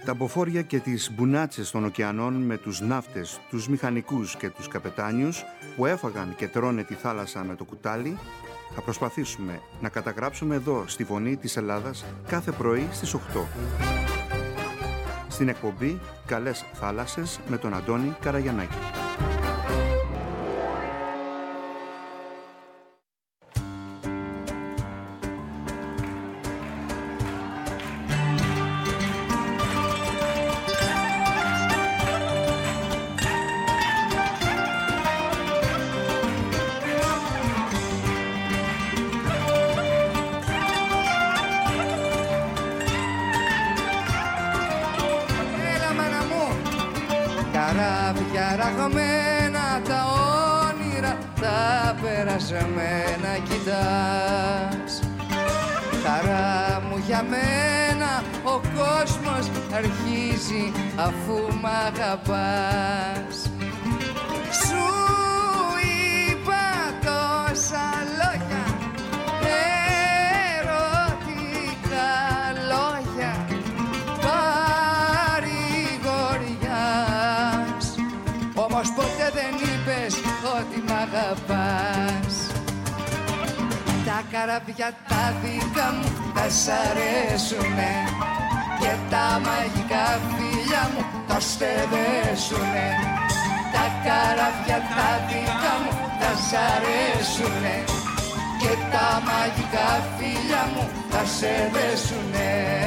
Τα μποφόρια και τις μπουνάτσες των ωκεανών με τους ναύτες, τους μηχανικούς και τους καπετάνιους που έφαγαν και τρώνε τη θάλασσα με το κουτάλι, θα προσπαθήσουμε να καταγράψουμε εδώ στη Φωνή της Ελλάδας κάθε πρωί στις 8. Στην εκπομπή «Καλές θάλασσες» με τον Αντώνη Καραγιαννάκη. Καράβια ραγμένα τα όνειρα, τα περασμένα κοιτάς. Χαρά μου για μένα ο κόσμος αρχίζει αφού μ' αγαπάς. Σου είπα τόσα λόγια, ερωτικά λόγια, όμως ποτέ δεν είπες ότι μ' αγαπάς. Τα καράβια τα δικά μου θα σ' αρέσουνε και τα μαγικά φίλια μου θα στεδέσουνε. Τα καράβια τα δικά μου θα σ' αρέσουνε και τα μαγικά φίλια μου θα σε δέσουνε.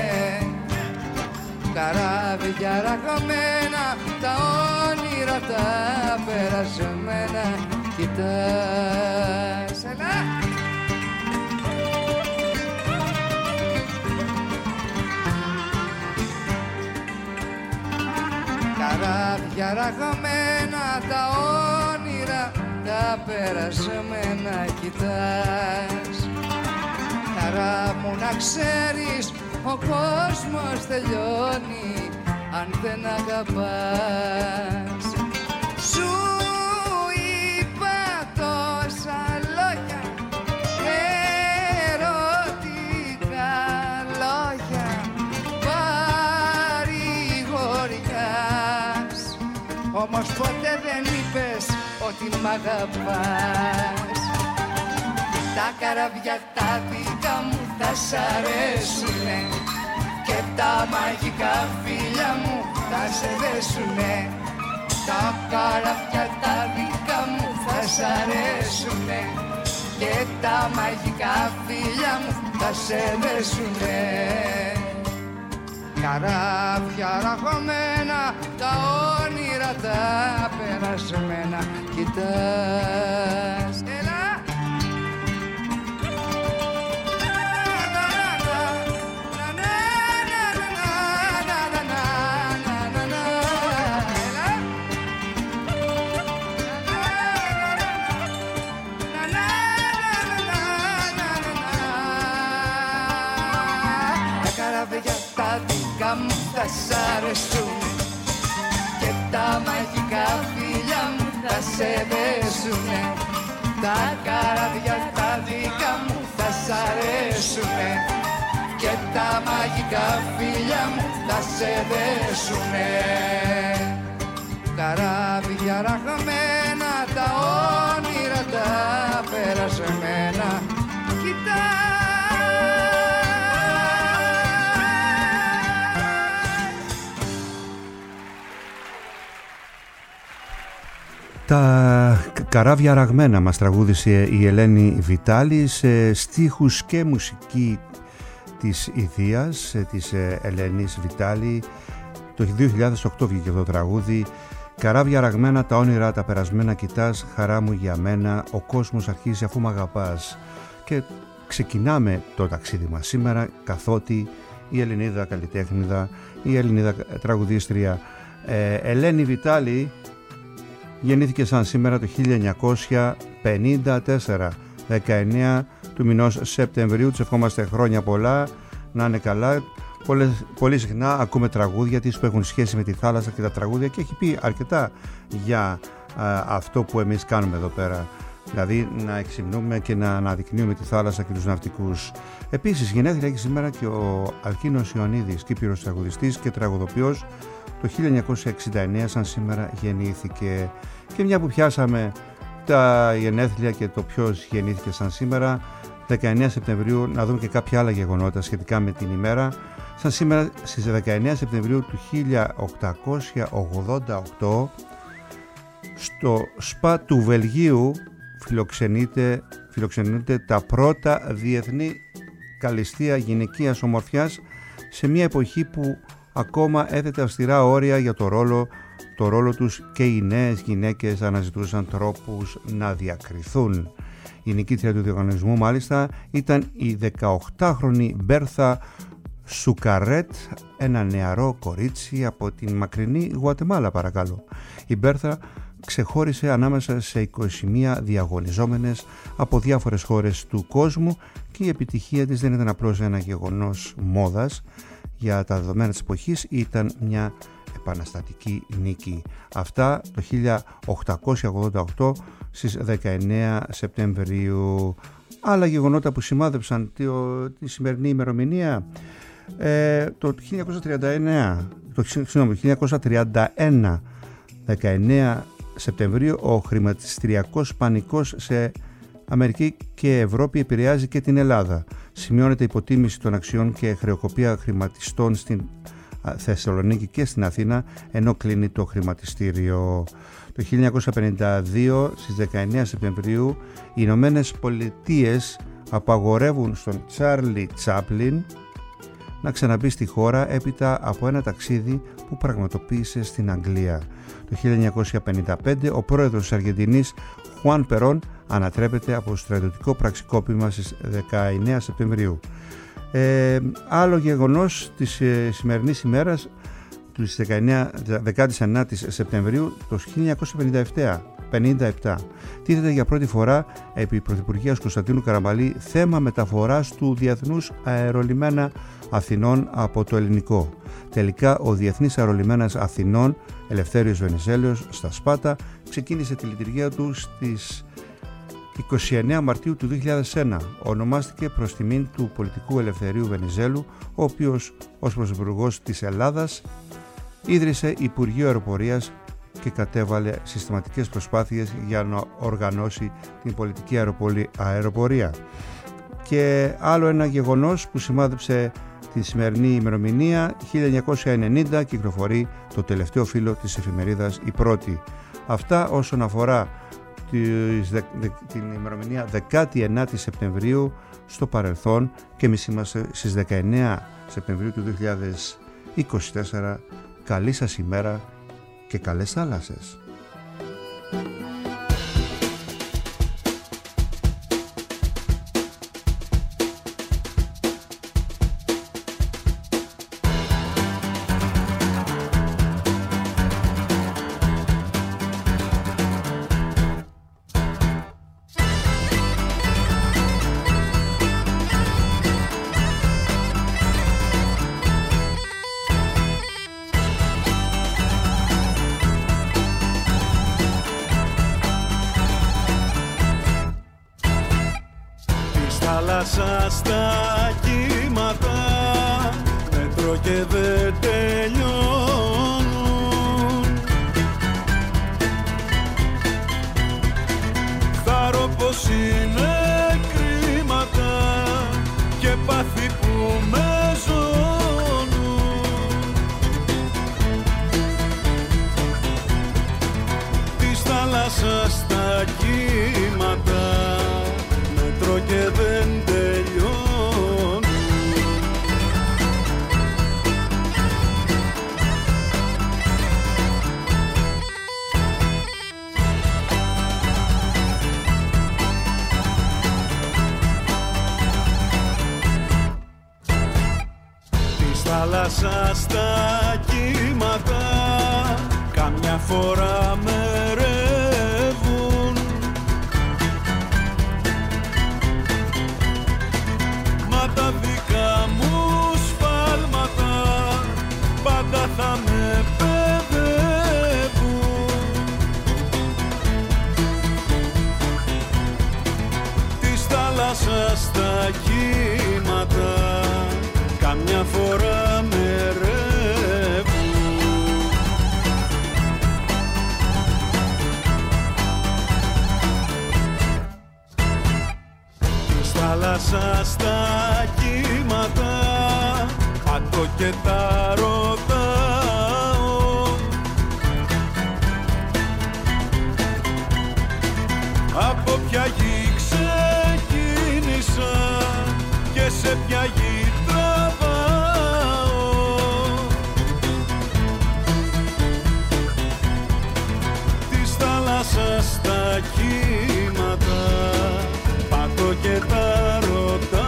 Καράβια ραγμένα, τα όνειρα τα περασμένα κοιτάς. Έλα! Καράβια ραγμένα, τα όνειρα τα περασμένα κοιτάς. Χαρά μου να ξέρεις, ο κόσμος τελειώνει αν δεν αγαπάς. Σου είπα τόσα λόγια, ερωτικά λόγια, παρηγοριάς. Όμως ποτέ δεν είπες ότι μ' αγαπάς. Τα καράβια τα δικά μου θα σ' αρέσουνε και τα μαγικά φίλια μου θα σε δέσουνε. Τα καράβια τα δικά μου θα σ' αρέσουνε και τα μαγικά φίλια μου θα σε δέσουνε. Καράβια ραγμένα, τα όνειρα τα περασμένα κοιτάς. Έλα! Τα δικά μου θα σ' αρέσουν και τα μαγικά φίλια μου θα σε δέσουνε. Τα καράβια τα δικά μου θα σ' αρέσουνε και τα μαγικά φίλια μου θα σε δέσουνε. Καράβια ραγμένα, τα όνειρα τα περασμένα κοιτάς. Τα καράβια ραγμένα μας τραγούδισε η Ελένη Βιτάλη σε στίχους και μουσική της ιδίας της Ελένης Βιτάλη. Το 2008 βγήκε το τραγούδι. Καράβια ραγμένα, τα όνειρα τα περασμένα κοιτάς. Χαρά μου για μένα, ο κόσμος αρχίζει αφού μ' αγαπάς. Και ξεκινάμε το ταξίδι μας σήμερα, καθότι η Ελληνίδα καλλιτέχνηδα, η Ελληνίδα τραγουδίστρια Ελένη Βιτάλη γεννήθηκε σαν σήμερα το 1954, 19 του μηνός Σεπτεμβρίου. Της ευχόμαστε χρόνια πολλά, να είναι καλά. Πολύ συχνά ακούμε τραγούδια της που έχουν σχέση με τη θάλασσα και τα τραγούδια, και έχει πει αρκετά για αυτό που εμείς κάνουμε εδώ πέρα δηλαδή να εξυμνούμε και να αναδεικνύουμε τη θάλασσα και τους ναυτικούς. Επίσης γενέθλια έχει σήμερα και ο Αλκίνος Ιωαννίδης, Κύπριος τραγουδιστής και τραγουδοποιός. Το 1969 σαν σήμερα γεννήθηκε. Και μια που πιάσαμε τα γενέθλια και το ποιος γεννήθηκε σαν σήμερα, 19 Σεπτεμβρίου, να δούμε και κάποια άλλα γεγονότα σχετικά με την ημέρα. Σαν σήμερα στις 19 Σεπτεμβρίου του 1888 στο ΣΠΑ του Βελγίου φιλοξενούνται τα πρώτα διεθνή καλλιστεία γυναικείας ομορφιάς, σε μια εποχή που ακόμα έθετε αυστηρά όρια για το ρόλο τους και οι νέες γυναίκες αναζητούσαν τρόπους να διακριθούν. Η νικήτρια του διαγωνισμού μάλιστα ήταν η 18χρονη Μπέρθα Σουκαρέτ, ένα νεαρό κορίτσι από την μακρινή Γουατεμάλα παρακαλώ. Η Μπέρθα ξεχώρισε ανάμεσα σε 21 διαγωνιζόμενες από διάφορες χώρες του κόσμου και η επιτυχία της δεν ήταν απλώς ένα γεγονός μόδας. Για τα δεδομένα της εποχής ήταν μια επαναστατική νίκη. Αυτά το 1888 στις 19 Σεπτεμβρίου. Άλλα γεγονότα που σημάδεψαν τη σημερινή ημερομηνία. Το 1931, 19 Σεπτεμβρίου, ο χρηματιστηριακός πανικός σε Αμερική και Ευρώπη επηρεάζει και την Ελλάδα. Σημειώνεται υποτίμηση των αξιών και χρεοκοπία χρηματιστών στην Θεσσαλονίκη και στην Αθήνα, ενώ κλείνει το χρηματιστήριο. Το 1952, στις 19 Σεπτεμβρίου, οι Ηνωμένες Πολιτείες απαγορεύουν στον Τσάρλι Τσάπλιν να ξαναμπεί στη χώρα έπειτα από ένα ταξίδι που πραγματοποίησε στην Αγγλία. Το 1955 ο πρόεδρος της Αργεντινής Χουάν Περόν ανατρέπεται από στρατιωτικό πραξικόπημα στις 19 Σεπτεμβρίου. Άλλο γεγονός της σημερινής ημέρας, της 19 Σεπτεμβρίου, το 1957, τίθεται για πρώτη φορά επί Πρωθυπουργίας Κωνσταντίνου Καραμαλή θέμα μεταφοράς του Διεθνούς Αερολιμένα Αθηνών από το ελληνικό. Τελικά ο Διεθνής Αερολιμένας Αθηνών Ελευθέριος Βενιζέλος στα Σπάτα ξεκίνησε τη λειτουργία του στις 29 Μαρτίου του 2001. Ονομάστηκε προς τιμήν του πολιτικού Ελευθερίου Βενιζέλου, ο οποίος ως πρωθυπουργός της Ελλάδας ίδρυσε Υπουργείο Αεροπορίας και κατέβαλε συστηματικές προσπάθειες για να οργανώσει την πολιτική αεροπορία. Και άλλο ένα γεγονός που σημάδεψε τη σημερινή ημερομηνία, 1990 κυκλοφορεί το τελευταίο φύλλο της εφημερίδας Η Πρώτη. Αυτά όσον αφορά την ημερομηνία 19 Σεπτεμβρίου στο παρελθόν, και εμείς είμαστε στις 19 Σεπτεμβρίου του 2024. Καλή σας ημέρα και καλές θάλασσες. Στα κύματα μέτρο και δεν τελειώνουν. Θάρω πως είναι κρίματα και πάθη που με ζώνουν. Της θάλασσας τα κύματα μέτρο και δεν τελειώνουν. Της θάλασσας τα κύματα καμιά φορά με ρεύουν. Μα τα δικά μου σφάλματα πάντα θα με παιδεύουν. καμιά φορά με ρεύουν. Της θάλασσας στα κύματα πατώ και τα ρωτάω, από ποια γη ξεκίνησα και σε ποια γη τραβάω. Της θάλασσας στα κύματα πατώ και τα ρωτάω.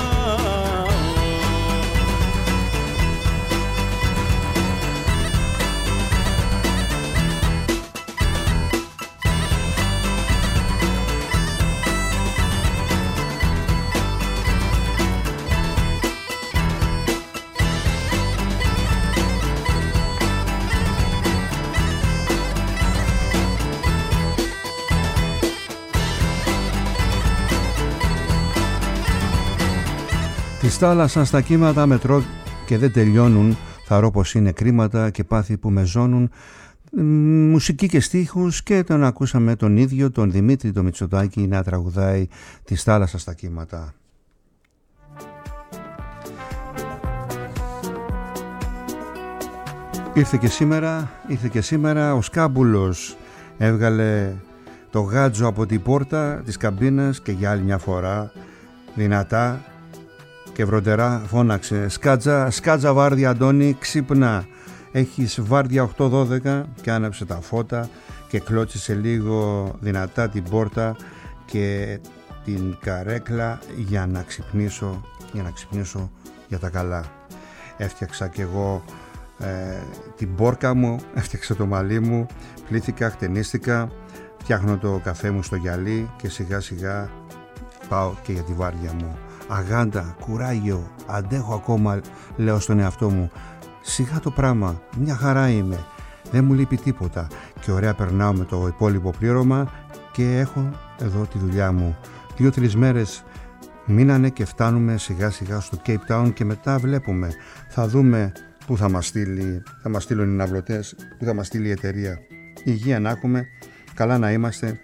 Της θάλασσας στα κύματα μετρώ και δεν τελειώνουν, θαρώ πως είναι κρίματα και πάθη που με ζώνουν. Μουσική και στίχους, και τον ακούσαμε τον ίδιο τον Δημήτρη το Μητσοτάκη να τραγουδάει της θάλασσας στα κύματα. Ήρθε και σήμερα ο Σκάμπουλος, έβγαλε το γάτζο από την πόρτα της καμπίνας και για άλλη μια φορά δυνατά και βροντερά φώναξε: σκάτζα βάρδια Αντώνη, ξύπνα, έχεις βάρδια 8-12, και άναψε τα φώτα και κλώτσισε λίγο δυνατά την πόρτα και την καρέκλα για να ξυπνήσω για τα καλά. Έφτιαξα κι εγώ την πόρκα μου, έφτιαξα το μαλλί μου, πλήθηκα, χτενίστηκα, φτιάχνω το καφέ μου στο γυαλί και σιγά σιγά πάω και για τη βάρδια μου. Αγάντα, κουράγιο, αντέχω ακόμα, λέω στον εαυτό μου. Σιγά το πράγμα, μια χαρά είμαι, δεν μου λείπει τίποτα και ωραία περνάω με το υπόλοιπο πλήρωμα και έχω εδώ τη δουλειά μου. 2-3 μέρες μείνανε και φτάνουμε σιγά σιγά στο Cape Town και μετά βλέπουμε, θα δούμε πού θα μας στείλουν οι ναυλωτές, πού θα μας στείλει η εταιρεία. Υγεία να έχουμε, καλά να είμαστε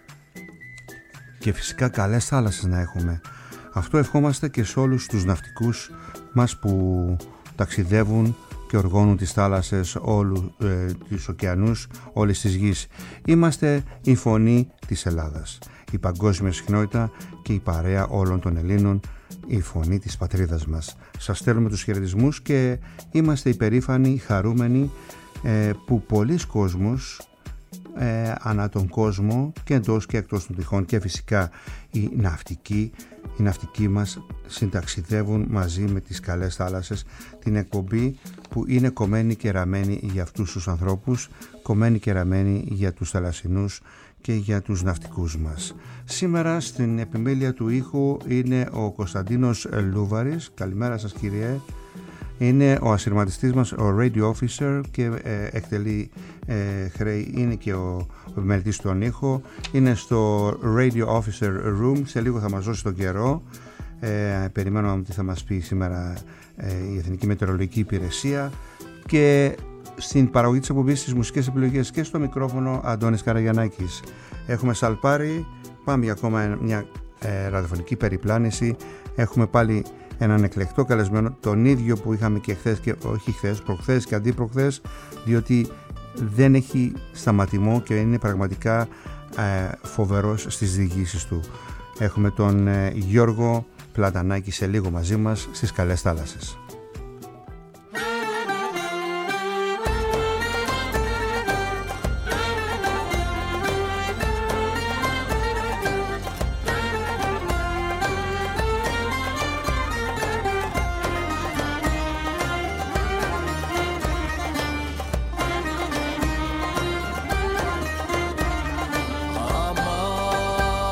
και φυσικά καλές θάλασσες να έχουμε. Αυτό ευχόμαστε και σε όλους τους ναυτικούς μας που ταξιδεύουν και οργώνουν τις θάλασσες, τους ωκεανούς όλης της γης. Είμαστε η φωνή της Ελλάδας, η παγκόσμια συχνότητα και η παρέα όλων των Ελλήνων, η φωνή της πατρίδας μας. Σας στέλνουμε τους χαιρετισμούς και είμαστε υπερήφανοι, χαρούμενοι που πολλοί κόσμος ανά τον κόσμο και εντός και εκτός των τυχών και φυσικά οι ναυτικοί μας συνταξιδεύουν μαζί με τις καλές θάλασσες, την εκπομπή που είναι κομμένη και ραμμένη για αυτούς τους ανθρώπους, κομμένη και ραμμένη για τους θαλασσινούς και για τους ναυτικούς μας. Σήμερα στην επιμέλεια του ήχου είναι ο Κωνσταντίνος Λούβαρης. Καλημέρα σας κύριε. Είναι ο ασυρματιστής μας, ο Radio Officer, και εκτελεί χρέη, είναι και ο επιμελητής στον ήχο. Είναι στο Radio Officer Room, σε λίγο θα μας δώσει τον καιρό. Περιμένουμε τι θα μας πει σήμερα η Εθνική Μετεωρολογική Υπηρεσία. Και στην παραγωγή της εκπομπής, στις μουσικές επιλογές και στο μικρόφωνο Αντώνης Καραγιαννάκης. Έχουμε σαλπάρει, πάμε για ακόμα μια ραδιοφωνική περιπλάνηση. Έχουμε πάλι έναν εκλεκτό καλεσμένο, τον ίδιο που είχαμε και χθες, και όχι χθες, προχθές και αντίπροχθες, διότι δεν έχει σταματημό και είναι πραγματικά φοβερός στις διηγήσεις του. Έχουμε τον Γιώργο Πλατανάκη σε λίγο μαζί μας στις καλές θάλασσες.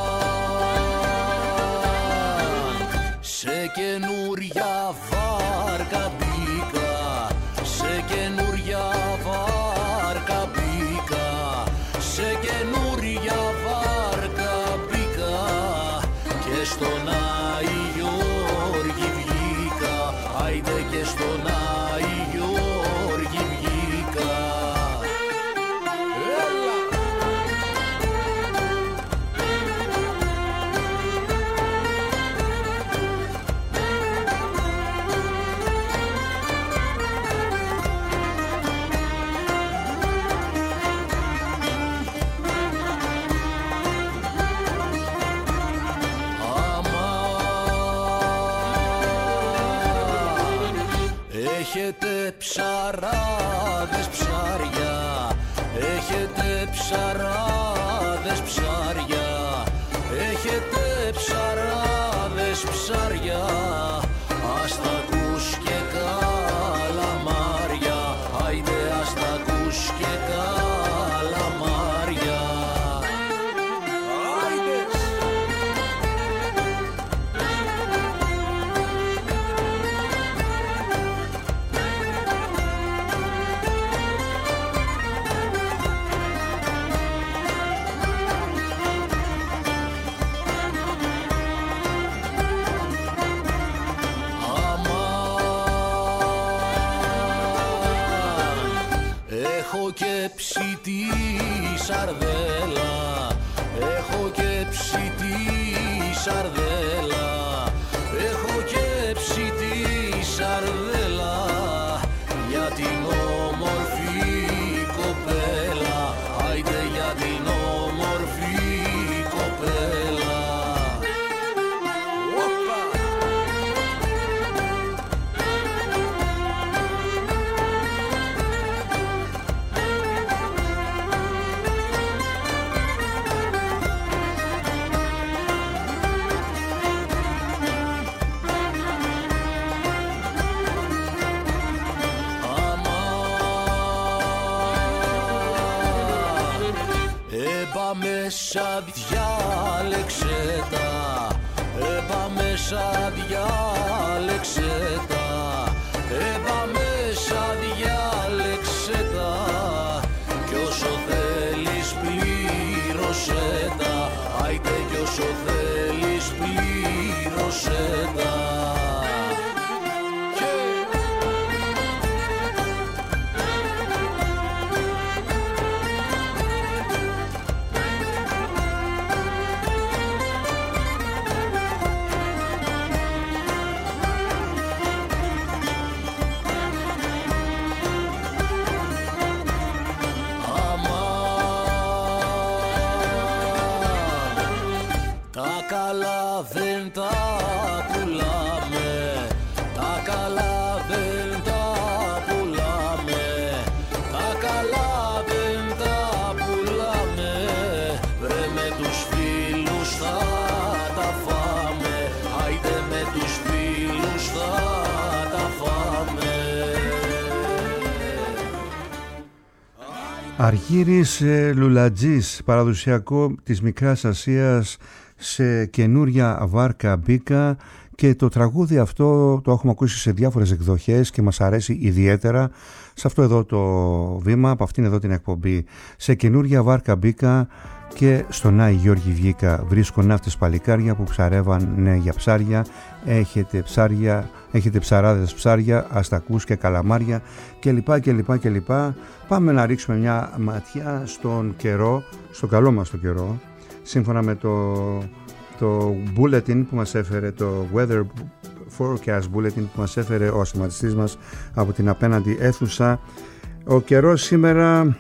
Καινούρια βάρκα Έχετε ψαράδες ψάρια, έχετε ψαράδες ψάρια, έχετε ψαράδες ψάρια, ας τα ακούς και καλαμάρια, άιντε ας τα ακούς και καλαμάρια. Έχω και ψητή σαρδέλα, έχω και ψητή σαρδέλα, έχω και ψητή σαρδέλα για την όμορφη κοπέλα, άιντε για την όμορφη κοπέλα. Μέσα διάλεξε τα, έπα μέσα διάλεξε τα, έπα μέσα διάλεξε τα, κι όσο θέλεις πλήρωσέ τα, άιντε κι όσο θέλεις πλήρωσέ τα. Καλά δεν τα πουλάμε, τα καλά δεν τα πουλάμε, τα καλά δεν τα πουλάμε, βρε με τους φίλους θα τα φάμε, άιντε με τους φίλους θα τα φάμε. Αργύρης Λουλατζής, παραδοσιακό της Μικράς Ασίας, σε καινούρια βάρκα μπήκα, και το τραγούδι αυτό το έχουμε ακούσει σε διάφορες εκδοχές και μας αρέσει ιδιαίτερα σε αυτό εδώ το βήμα, από αυτήν εδώ την εκπομπή. Σε καινούρια βάρκα μπήκα και στον Άη Γιώργη βγήκα, βρίσκω ναύτες παλικάρια που ψαρεύανε για ψάρια, έχετε ψάρια, έχετε ψαράδες ψάρια, αστακούς και καλαμάρια κλπ. Πάμε να ρίξουμε μια ματιά στον καιρό, στον καλό μας το καιρό, σύμφωνα με το bulletin που μας έφερε, το weather forecast bulletin που μας έφερε ο ασθηματιστής μας από την απέναντι αίθουσα. Ο καιρός σήμερα,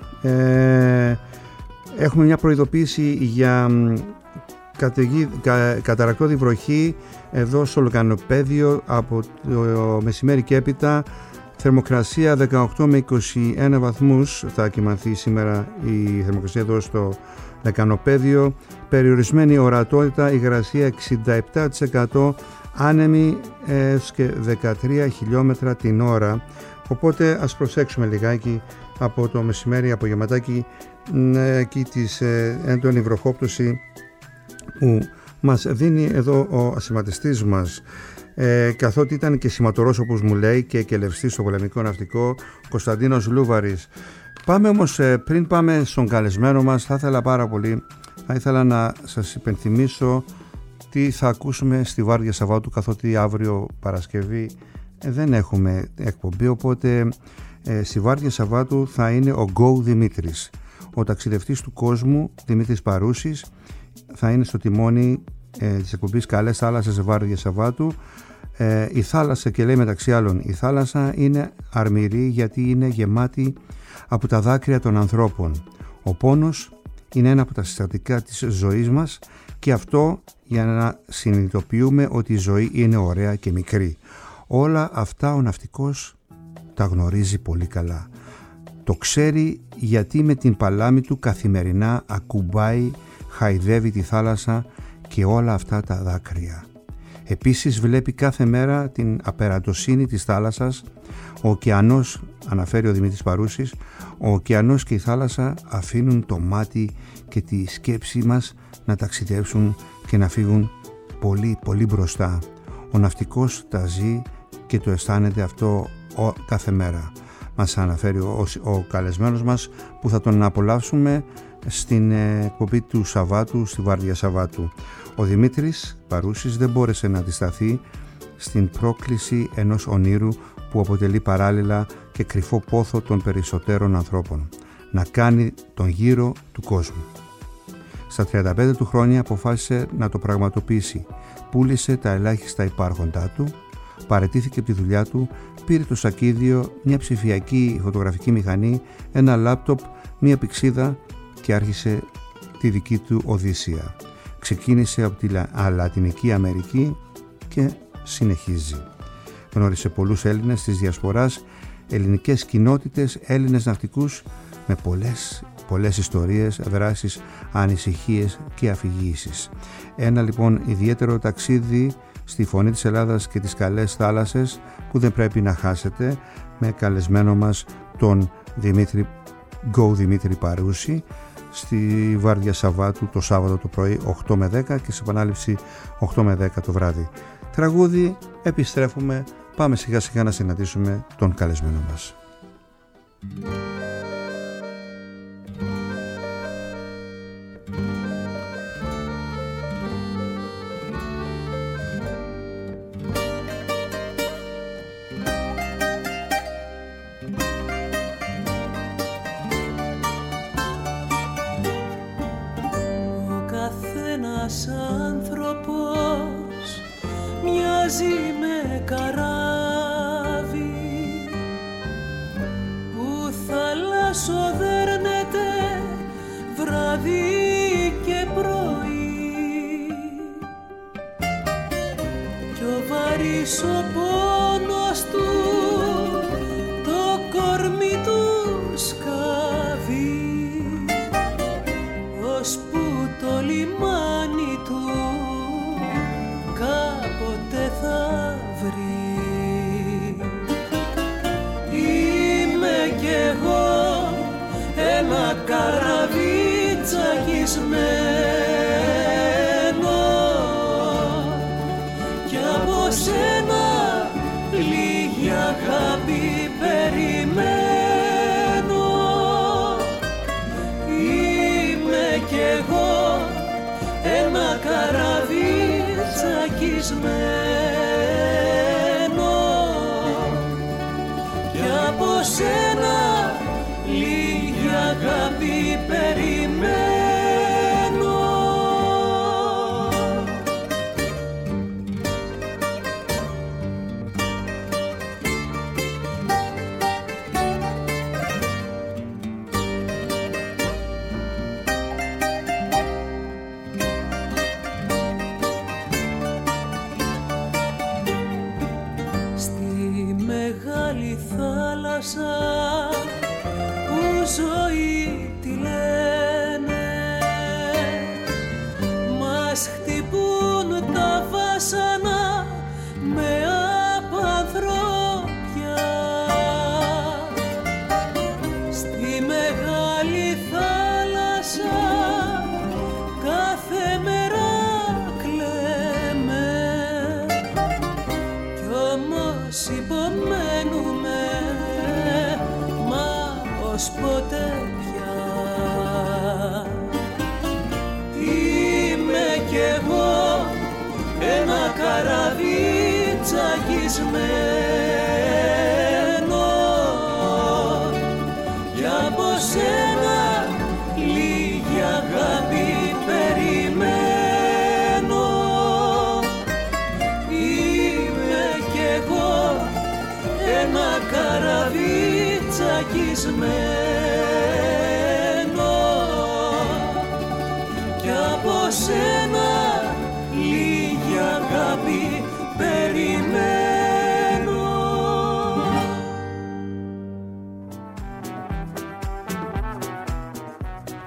έχουμε μια προειδοποίηση για καταρρακτώδη βροχή εδώ στο Λουκανοπέδιο από το μεσημέρι και έπειτα. Θερμοκρασία 18 με 21 βαθμούς θα κοιμανθεί σήμερα η θερμοκρασία εδώ στο Λεκανοπέδιο. Περιορισμένη ορατότητα, υγρασία 67%, άνεμη και 13 χιλιόμετρα την ώρα. Οπότε ας προσέξουμε λιγάκι από το μεσημέρι, από γεματάκι, εκεί της έντονη βροχόπτωση που μας δίνει εδώ ο ασηματιστής μας, καθότι ήταν και σηματορός, όπως μου λέει, και κελευστής στο πολεμικό ναυτικό, Κωνσταντίνος Λούβαρης. Πάμε όμως, πριν πάμε στον καλεσμένο μας, θα ήθελα να σας υπενθυμίσω τι θα ακούσουμε στη Βάρδια Σαββάτου, καθότι αύριο Παρασκευή δεν έχουμε εκπομπή, οπότε στη Βάρδια Σαββάτου θα είναι ο Go Δημήτρης, ο ταξιδευτής του κόσμου Δημήτρης Παρούσης, θα είναι στο τιμόνι της εκπομπής Καλές Θάλασσες Βάρδια Σαββάτου. Η θάλασσα, και λέει μεταξύ άλλων, η θάλασσα είναι αρμηρή γιατί είναι γεμάτη από τα δάκρυα των ανθρώπων. Ο πόνος είναι ένα από τα συστατικά της ζωής μας, και αυτό για να συνειδητοποιούμε ότι η ζωή είναι ωραία και μικρή. Όλα αυτά ο ναυτικός τα γνωρίζει πολύ καλά. Το ξέρει γιατί με την παλάμη του καθημερινά ακουμπάει, χαϊδεύει τη θάλασσα και όλα αυτά τα δάκρυα. Επίσης βλέπει κάθε μέρα την απεραντοσύνη της θάλασσας. Ο ωκεανός, αναφέρει ο Δημήτρης Παρούσης, ο ωκεανός και η θάλασσα αφήνουν το μάτι και τη σκέψη μας να ταξιδέψουν και να φύγουν πολύ πολύ μπροστά. Ο ναυτικός τα ζει και το αισθάνεται αυτό κάθε μέρα. Μας αναφέρει ο καλεσμένος μας, που θα τον απολαύσουμε στην εκπομπή του Σαββάτου, στη Βάρδια Σαββάτου. Ο Δημήτρης Παρούσης δεν μπόρεσε να αντισταθεί στην πρόκληση ενός ονείρου που αποτελεί παράλληλα και κρυφό πόθο των περισσότερων ανθρώπων, να κάνει τον γύρο του κόσμου. Στα 35 του χρόνια αποφάσισε να το πραγματοποιήσει. Πούλησε τα ελάχιστα υπάρχοντά του, παραιτήθηκε από τη δουλειά του, πήρε το σακίδιο, μια ψηφιακή φωτογραφική μηχανή, ένα λάπτοπ, μια πηξίδα και άρχισε τη δική του οδύσσεια. Ξεκίνησε από τη Λατινική Αμερική και συνεχίζει. Γνώρισε πολλούς Έλληνες της Διασποράς, ελληνικές κοινότητες, Έλληνες ναυτικούς με πολλές ιστορίες, δράσεις, ανησυχίες και αφηγήσεις. Ένα λοιπόν ιδιαίτερο ταξίδι στη φωνή της Ελλάδας και τις καλές θάλασσες που δεν πρέπει να χάσετε, με καλεσμένο μας τον Δημήτρη Παρούση, στη Βάρδια Σαββάτου το Σάββατο το πρωί 8 με 10 και σε επανάληψη 8 με 10 το βράδυ. Τραγούδι, επιστρέφουμε, πάμε σιγά σιγά να συναντήσουμε τον καλεσμένο μας.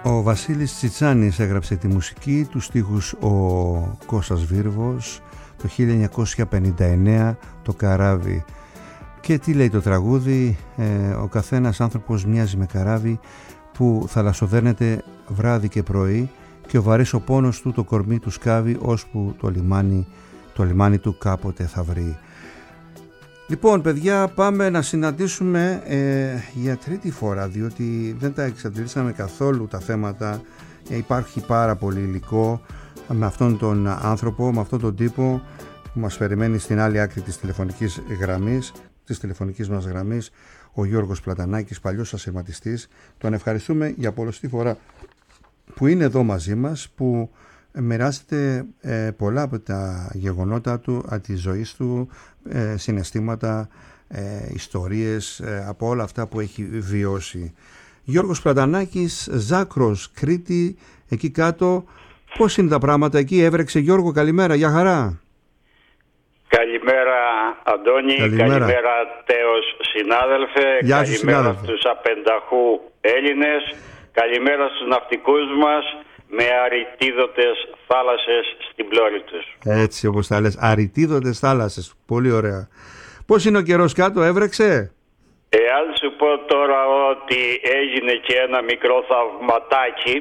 Ο Βασίλης Τσιτσάνης έγραψε τη μουσική, τους στίχους ο Κώστας Βίρβος, το 1959 το καράβι. Και τι λέει το τραγούδι? Ο καθένας άνθρωπος μοιάζει με καράβι που θαλασσοδέρνεται βράδυ και πρωί και ο βαρύς ο πόνος του το κορμί του σκάβει ώσπου το λιμάνι του κάποτε θα βρει. Λοιπόν παιδιά, πάμε να συναντήσουμε για τρίτη φορά, διότι δεν τα εξαντλήσαμε καθόλου τα θέματα. Υπάρχει πάρα πολύ υλικό με αυτόν τον άνθρωπο, με αυτόν τον τύπο που μας περιμένει στην άλλη άκρη της τηλεφωνικής μας γραμμής, ο Γιώργος Πλατανάκης, παλιός ασυρματιστής. Τον ευχαριστούμε για πολλωστή φορά που είναι εδώ μαζί μας, που μοιράζεται πολλά από τα γεγονότα του, από τη ζωή του, συναισθήματα, ιστορίες, από όλα αυτά που έχει βιώσει. Γιώργος Πλατανάκης, Ζάκρος, Κρήτη, εκεί κάτω. Πώς είναι τα πράγματα εκεί? Έβρεξε? Γιώργο, καλημέρα, για χαρά. Καλημέρα Αντώνη, καλημέρα Τέος συνάδελφε, καλημέρα στους απενταχού Έλληνες, καλημέρα στους ναυτικούς μας με αριτίδωτες θάλασσες στην πλώρη τους. Έτσι όπως τα λες, αριτίδωτες θάλασσες, πολύ ωραία. Πώς είναι ο καιρός κάτω, έβρεξε? Αν σου πω τώρα ότι έγινε και ένα μικρό θαυματάκι,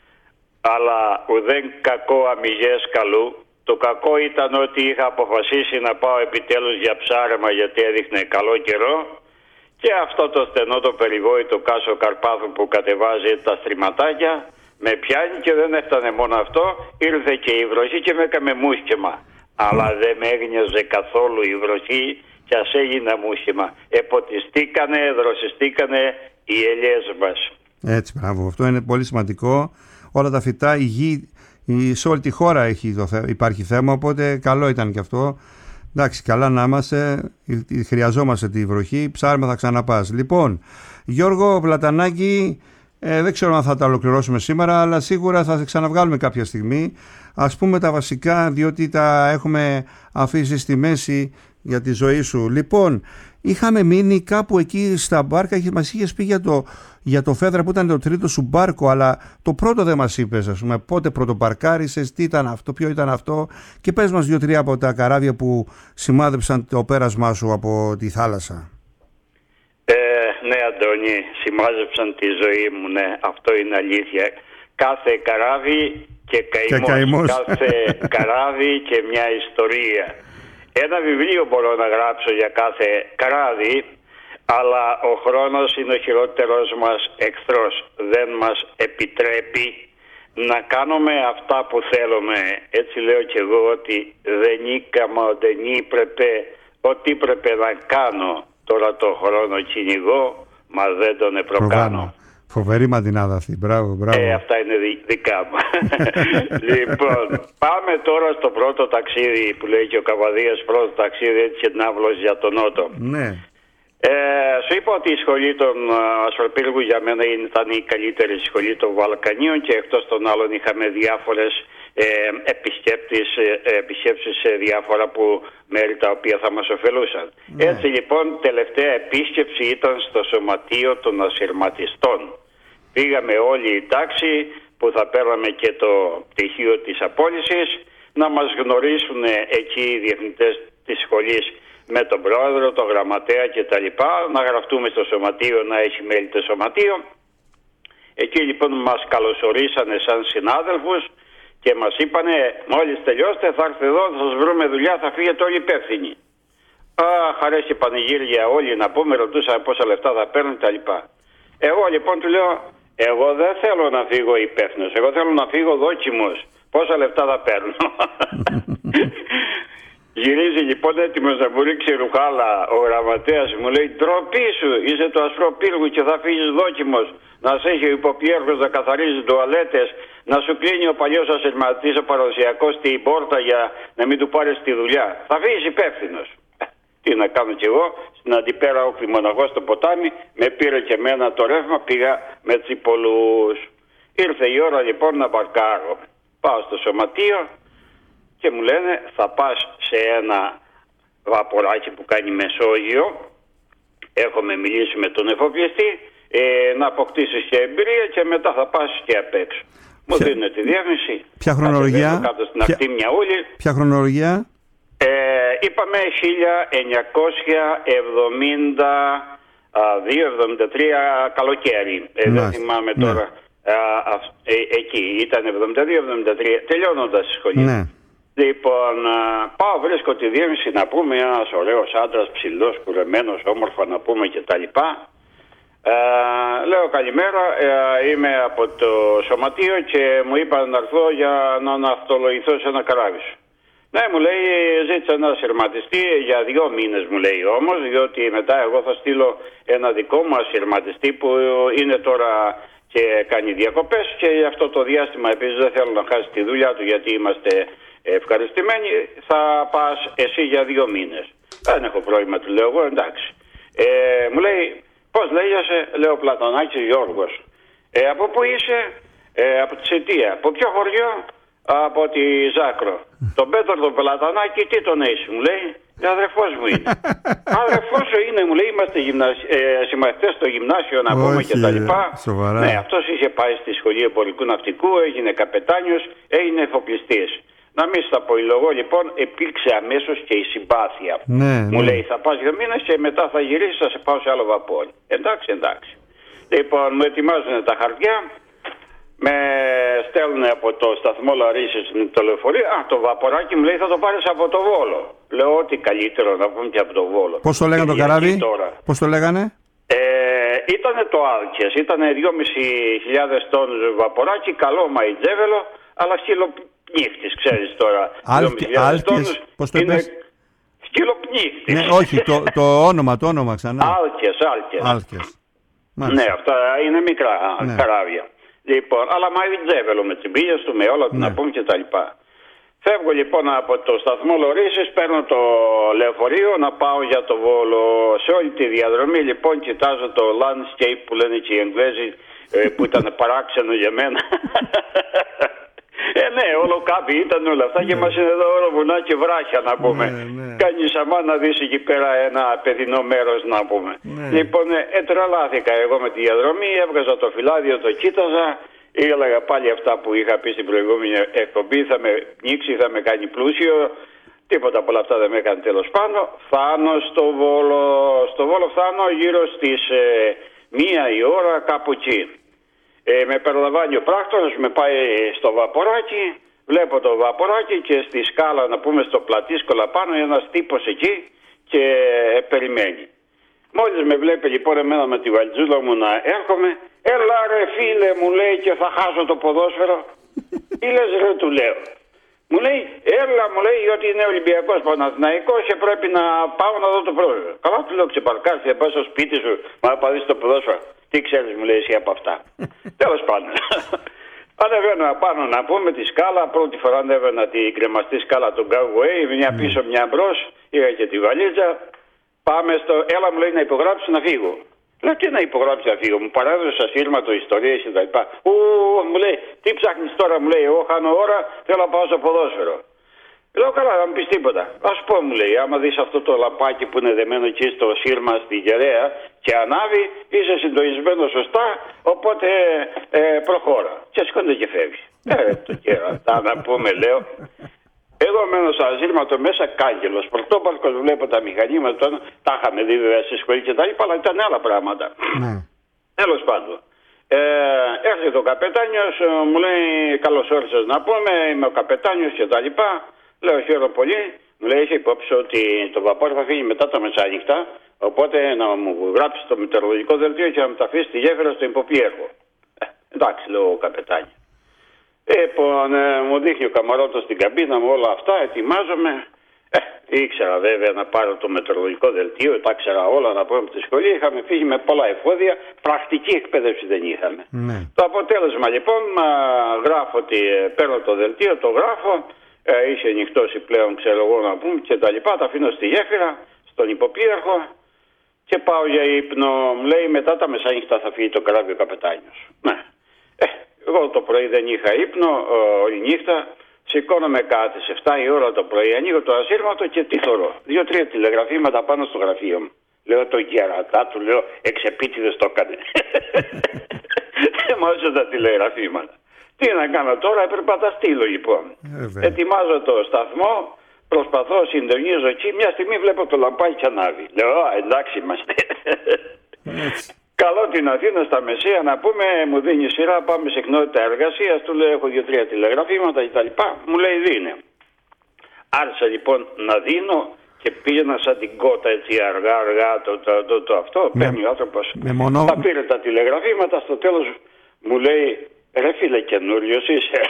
αλλά ουδέν κακό αμυγές καλού. Το κακό ήταν ότι είχα αποφασίσει να πάω επιτέλους για ψάρεμα, γιατί έδειχνε καλό καιρό, και αυτό το στενό το περιβόητο Κάσο Καρπάθου που κατεβάζει τα στριμματάκια με πιάνει, και δεν έφτανε μόνο αυτό, ήρθε και η βροχή και με έκαμε μούσχεμα. Αλλά δεν με έγνιαζε καθόλου η βροχή και ας έγινα μούσχεμα. Εποτιστήκανε, δροσιστήκανε οι ελιές μας. Έτσι, μπράβο, αυτό είναι πολύ σημαντικό. Όλα τα φυτά, η γη, σε όλη τη χώρα υπάρχει θέμα, οπότε καλό ήταν και αυτό. Εντάξει, καλά να είμαστε, χρειαζόμαστε τη βροχή, ψάρμα θα ξαναπάς. Λοιπόν, Γιώργο Πλατανάκη, δεν ξέρω αν θα τα ολοκληρώσουμε σήμερα, αλλά σίγουρα θα ξαναβγάλουμε κάποια στιγμή. Ας πούμε τα βασικά, διότι τα έχουμε αφήσει στη μέση για τη ζωή σου. Λοιπόν, είχαμε μείνει κάπου εκεί στα μπάρκα και μας είχες πει για το Φέδρα που ήταν το τρίτο σου μπάρκο, αλλά το πρώτο δεν μας είπες, ας πούμε, πότε πρωτοπαρκάρισες, τι ήταν αυτό, ποιο ήταν αυτό, και πες μας 2-3 από τα καράβια που σημάδεψαν το πέρασμά σου από τη θάλασσα. Ναι Αντώνη, σημάζεψαν τη ζωή μου, ναι, αυτό είναι αλήθεια. Κάθε καράβι και καημός. Κάθε καράβι και μια ιστορία. Ένα βιβλίο μπορώ να γράψω για κάθε καράβι, αλλά ο χρόνος είναι ο χειρότερος μας εχθρός. Δεν μας επιτρέπει να κάνουμε αυτά που θέλουμε. Έτσι λέω κι εγώ, ότι δενήκαμα, δεν έπρεπε, ό,τι έπρεπε να κάνω. Τώρα το χρόνο κυνηγώ, μα δεν τον προκάνω. Φοβερή μαντινάδα αυτή, μπράβο. Αυτά είναι δικά μου. Λοιπόν, πάμε τώρα στο πρώτο ταξίδι που λέει και ο Καβαδίας, πρώτο ταξίδι, έτσι και ναύλος για τον Νότο. Ναι. Σου είπα ότι η σχολή των Ασφαλπύργου για μένα ήταν η καλύτερη σχολή των Βαλκανίων, και εκτός των άλλων είχαμε διάφορες επισκέψεις σε διάφορα μέρη τα οποία θα μας ωφελούσαν. Ναι. Έτσι λοιπόν, τελευταία επίσκεψη ήταν στο Σωματείο των Ασυρματιστών. Πήγαμε όλη η τάξη που θα παίρναμε και το πτυχίο της απόλυσης, να μας γνωρίσουν εκεί οι διευθυντές της σχολής με τον πρόεδρο, τον γραμματέα κτλ. Να γραφτούμε στο σωματείο, να έχει μέλη το σωματείο. Εκεί λοιπόν μας καλωσορίσανε σαν συνάδελφους και μας είπανε, μόλις τελειώσετε θα έρθετε εδώ, θα σας βρούμε δουλειά, θα φύγετε όλοι υπεύθυνοι. Χαρές και πανηγύρια όλοι να πούμε, ρωτούσαμε πόσα λεφτά θα παίρνουν κτλ. Εγώ λοιπόν του λέω, εγώ δεν θέλω να φύγω υπεύθυνος, εγώ θέλω να φύγω δόκιμος. Πόσα λεφτά θα παίρνω? Γυρίζει λοιπόν έτοιμος να μου ρίξει ρουχάλα ο γραμματέας, μου λέει, ντροπή σου, είσαι του Ασπροπύργου και θα φύγεις δόκιμος, να σε έχει ο υποπλήρχος να καθαρίζει τουαλέτες, να σου κλείνει ο παλιός ασυρματής ο παραδοσιακός την πόρτα για να μην του πάρεις τη δουλειά. Θα φύγεις υπεύθυνος. Τι να κάνω κι εγώ, στην αντιπέρα όχθη μοναχός στο ποτάμι, με πήρε και εμένα το ρεύμα, πήγα με τσιπολούς. Ήρθε η ώρα λοιπόν να μπαρκάρω. Πάω στο σωματείο και μου λένε, θα πας σε ένα βαποράκι που κάνει Μεσόγειο. Έχουμε μιλήσει με τον εφοπλιστή να αποκτήσεις και εμπειρία και μετά θα πας και απ' έξω. Μου δίνουν τη διεύθυνση. Ποια χρονολογία? Κάτω στην ακτή μια ούλη. Ποια χρονολογία? Είπαμε 1972-73 καλοκαίρι. Δεν θυμάμαι τώρα. Εκεί ήταν 72-73, τελειώνοντας τη σχολή. Ναι. Λοιπόν, πάω, βρίσκω τη διεύθυνση, να πούμε, ένας ωραίος άντρας, ψηλός, κουρεμένος, όμορφα να πούμε κτλ. Λέω καλημέρα, είμαι από το σωματείο και μου είπαν να έρθω για να ναυτολογηθώ σε ένα καράβι σου. Ναι, μου λέει, ζήτησα ένα ασυρματιστή για 2 μήνες, μου λέει όμως, διότι μετά εγώ θα στείλω ένα δικό μου ασυρματιστή που είναι τώρα και κάνει διακοπές και για αυτό το διάστημα επίσης δεν θέλω να χάσει τη δουλειά του γιατί είμαστε ευχαριστημένοι, θα πας εσύ για 2 μήνες. Δεν έχω πρόβλημα, του λέω εγώ, εντάξει. Μου λέει, πώς λέγεσαι? Λέω Πλατωνάκης Γιώργος. Από πού είσαι? Από τη Σιτία. Από ποιο χωριό? Από τη Ζάκρο. Τον Πέτρο τον Πλατωνάκη τι τον είσαι? Μου λέει, αδερφός μου είναι. Αδερφός σου είναι, μου λέει, είμαστε συμμαθητές στο γυμνάσιο να πούμε και τα λοιπά. Ναι, αυτός είχε πάει στη σχολή εμπορικού ναυτικού, έγινε καπετάνιος, έγινε εφοπλιστής. Να μην στα πολυλογώ λοιπόν, υπήρξε αμέσως και η συμπάθεια. Ναι, μου λέει, θα πας 2 μήνες και μετά θα γυρίσεις, θα σε πάω σε άλλο βαπόρι. Εντάξει, εντάξει. Λοιπόν, μου ετοιμάζουν τα χαρτιά, με στέλνουν από το σταθμό Λαρίσης το λεωφορείο. Το βαποράκι μου λέει θα το πάρεις από το Βόλο. Λέω ότι καλύτερο να πούμε και από το Βόλο. Πώς το λέγανε το καράβι? Πώς το λέγανε? Ήτανε το Άλκες, ήτανε 2.500 τόνους βαποράκι, καλό μαϊτζέβελο, αλλά σκυλοπνίχτης, ξέρεις τώρα. Άλκες, πώς το είπες? Σκυλοπνίχτης. Ναι, όχι, το όνομα ξανά. Άλκες. Ναι, αυτά είναι μικρά καράβια. Λοιπόν, αλλά μαϊτζέβελο με τσιμπίλιες του, με όλα να πούμε και τα λοιπά. Φεύγω λοιπόν από το σταθμό Λωρίσης, παίρνω το λεωφορείο να πάω για το Βόλο. Σε όλη τη διαδρομή λοιπόν κοιτάζω το landscape που λένε και οι Εγγλέζοι, που ήταν παράξενο για μένα. Ναι, όλο κάποιοι ήταν όλα αυτά και μας είναι εδώ όλο βουνά και βράχια να πούμε. Κάνεις αμά να δεις εκεί πέρα ένα παιδινό μέρος να πούμε. Λοιπόν, τρελάθηκα εγώ με τη διαδρομή, έβγαζα το φυλάδιο, το κοίταζα, έλεγα πάλι αυτά που είχα πει στην προηγούμενη εκπομπή, θα με πνίξει, θα με κάνει πλούσιο. Τίποτα από όλα αυτά δεν με έκανε τέλος πάνω. Φτάνω στο Βόλο. Στο Βόλο φτάνω γύρω στις 1 η ώρα κάπου εκεί. Με περιλαμβάνει ο πράκτορας, με πάει στο βαποράκι, βλέπω το βαποράκι και στη σκάλα να πούμε στο πλατήσκολα πάνω ένας τύπος εκεί και περιμένει. Μόλις με βλέπει λοιπόν εμένα με τη βαλτζούλα μου να έρχομαι, έλα ρε φίλε μου λέει και θα χάσω το ποδόσφαιρο. Τι λες ρε του λέω. Μου λέει έλα μου λέει ότι είναι Ολυμπιακός Παναθηναϊκός και πρέπει να πάω να δω το πρόσωπο. Καλά του λέω ξεπαρκάρεις θα πας στο σπίτι σου να παδείς το ποδόσφαιρο. Τι ξέρεις μου λέει εσύ από αυτά. Τέλος πάντων. Ανεβαίνω απάνω να πούμε τη σκάλα. Πρώτη φορά ανέβαινα την κρεμαστή σκάλα του Gagway. Μια πίσω μια μπρος. Είχα και τη βαλίτσα. Πάμε στο. Έλα μου λέει να υπογράψεις να φύγω. Λέω τι να υπογράψεις να φύγω. Μου παράδοσε ασύρματο ιστορίες και τα λοιπά. Μου λέει τι ψάχνεις τώρα μου λέει. Εγώ χάνω ώρα θέλω να πάω στο ποδόσφαιρο. Λέω καλά, θα μου πεις τίποτα. Ας πω μου λέει, άμα δεις αυτό το λαπάκι που είναι δεμένο εκεί στο σύρμα στη γεραία και ανάβει, είσαι συντονισμένο σωστά, οπότε προχώρα. Και σηκώνεται και φεύγει. Το καιρό, αυτά να πούμε λέω. Εγώ μένω στο ασύρματο μέσα κάγκελος. Πρωτόπαρκος βλέπω τα μηχανήματα, τα είχαμε δει βέβαια στη σχολή και τα λοιπά, αλλά ήταν άλλα πράγματα. Τέλος πάντων. Έρχεται ο καπετάνιος, μου λέει καλώς όρισες να πούμε, είμαι ο καπετάνιος και τα λοιπά. Λέω χαίρομαι πολύ, μου λέει έχει υπόψη ότι το βαπόρι θα φύγει μετά τα μεσάνυχτα, οπότε να μου γράψει το μετεωρολογικό δελτίο και να μου τα αφήσει τη γέφυρα στο υποπλήρχο. Εντάξει λέω ο καπετάνιος. Λοιπόν, μου δείχνει ο καμαρότος στην καμπίνα μου όλα αυτά, ετοιμάζομαι. Ήξερα βέβαια να πάρω το μετεωρολογικό δελτίο, τα ήξερα όλα να πούμε από τη σχολή. Είχαμε φύγει με πολλά εφόδια, πρακτική εκπαίδευση δεν είχαμε. Το αποτέλεσμα λοιπόν, γράφω ότι παίρνω το δελτίο, το γράφω. Είχε νυχτώσει πλέον ξέρω εγώ να πούμε και τα λοιπά, τα αφήνω στη γέφυρα, στον υποπλήρχο και πάω για ύπνο. Μου λέει μετά τα μεσάνυχτα θα φύγει το καράβι ο καπετάνιος. Ναι. Εγώ το πρωί δεν είχα ύπνο όλη νύχτα, σηκώνομαι κάτι σε 7 η ώρα το πρωί, ανοίγω το ασύρματο και τι θωρώ. 2-3 τηλεγραφήματα πάνω στο γραφείο μου. Λέω το γερατά του, λέω εξεπίτηδες το έκανε. Έμαζε τα τηλεγραφήματα. Τι να κάνω τώρα, έπρεπε να τα στείλω λοιπόν. Ετοιμάζω το σταθμό, προσπαθώ, συντονίζω εκεί. Μια στιγμή βλέπω το λαμπάκι ανάβει. Λέω, εντάξει είμαστε. Καλώ την Αθήνα στα Μεσσία να πούμε, μου δίνει σειρά, πάμε σε συχνότητα εργασίας. Του λέω, έχω 2-3 τηλεγραφήματα κτλ. Μου λέει, δίνε. Άρχισα λοιπόν να δίνω και πήγαινα σαν την κότα έτσι αργά το αυτό. Παίρνει ο άνθρωπος, τα πήρε τα τηλεγραφήματα, στο τέλος μου λέει, ρε φίλε, καινούριος είσαι.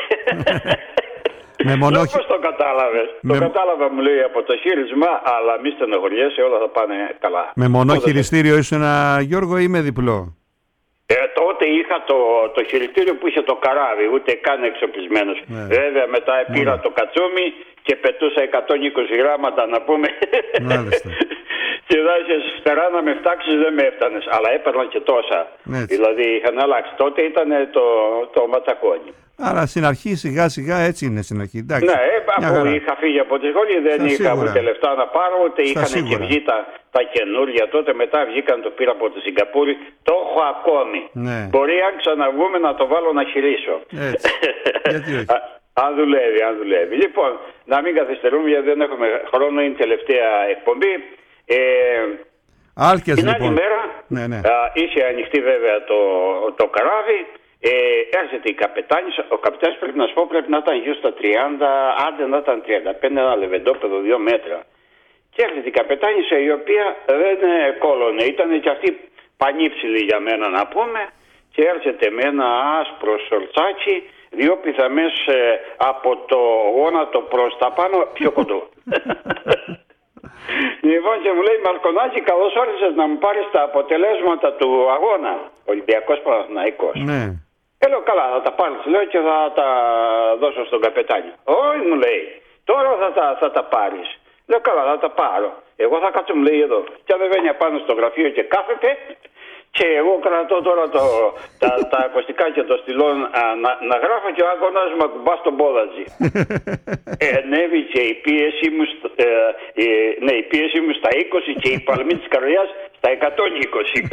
Πώς το κατάλαβες? Το κατάλαβα, μου λέει, από το χείρισμα, αλλά μη στενοχωριέσαι, όλα θα πάνε καλά. Με μονό χειριστήριο ήσουν, Γιώργο, ή με διπλό? Τότε είχα το χειριστήριο που είχε το καράβι, ούτε καν εξοπλισμένος. Βέβαια μετά πήρα το κατσούμι και πετούσα 120 γράμματα να πούμε. Και δάχεσαι στερά να με φτάξεις, δεν με έφτανες. Αλλά έπαιρνα και τόσα. Δηλαδή είχαν αλλάξει. Τότε ήταν το ματσακόνι. Άρα στην αρχή σιγά σιγά έτσι είναι στην αρχή. Εντάξει, ναι, αφού είχα φύγει από τη σχολή δεν είχα ούτε λεφτά να πάρω, ούτε είχαν και βγει τα καινούργια. Τότε μετά βγήκαν, το πήρα από τη Σιγκαπούρη. Το έχω ακόμη. Ναι. Μπορεί αν ξαναβγούμε να το βάλω να χειρίσω. Γιατί όχι. Αν δουλεύει. Λοιπόν, να μην καθυστερούμε γιατί δεν έχουμε χρόνο, είναι τελευταία εκπομπή. Άλκες, την λοιπόν. άλλη μέρα είχε ανοιχτεί βέβαια το καράβι. Έρχεται η καπετάνισσα. Ο καπετάνης, πρέπει να σου πω, πρέπει να ήταν γύρω στα 30, άντε να ήταν 35, ένα λεβεντόπεδο 2 μέτρα. Και έρχεται η καπετάνισσα, η οποία δεν κόλωνε, ήταν και αυτή πανύψηλη για μένα να πούμε, και έρχεται με ένα άσπρο σορτσάκι, 2 πιθαμές από το γόνατο προς τα πάνω, πιο κοντό. Λοιπόν, και μου λέει, Μαρκονάκη, καλώς όρισες να μου πάρεις τα αποτελέσματα του αγώνα, Ολυμπιακός Παναθηναϊκός. Ναι. Λέω, καλά, θα τα πάρεις, λέω, και θα τα δώσω στον καπετάνιο. Όχι, μου λέει, τώρα θα τα πάρεις. Λέω, καλά, θα τα πάρω. Εγώ θα κάτσω, μου λέει, εδώ. Και ανεβαίνει απάνω στο γραφείο και κάθεται. Και εγώ κρατώ τώρα τα ακουστικά και το στυλό να γράφω, και ο άγωνας μου ακουμπά στον πόδατζι. Ανέβηκε η πίεση μου στα 20 και η παλμή της καρδιάς στα 120.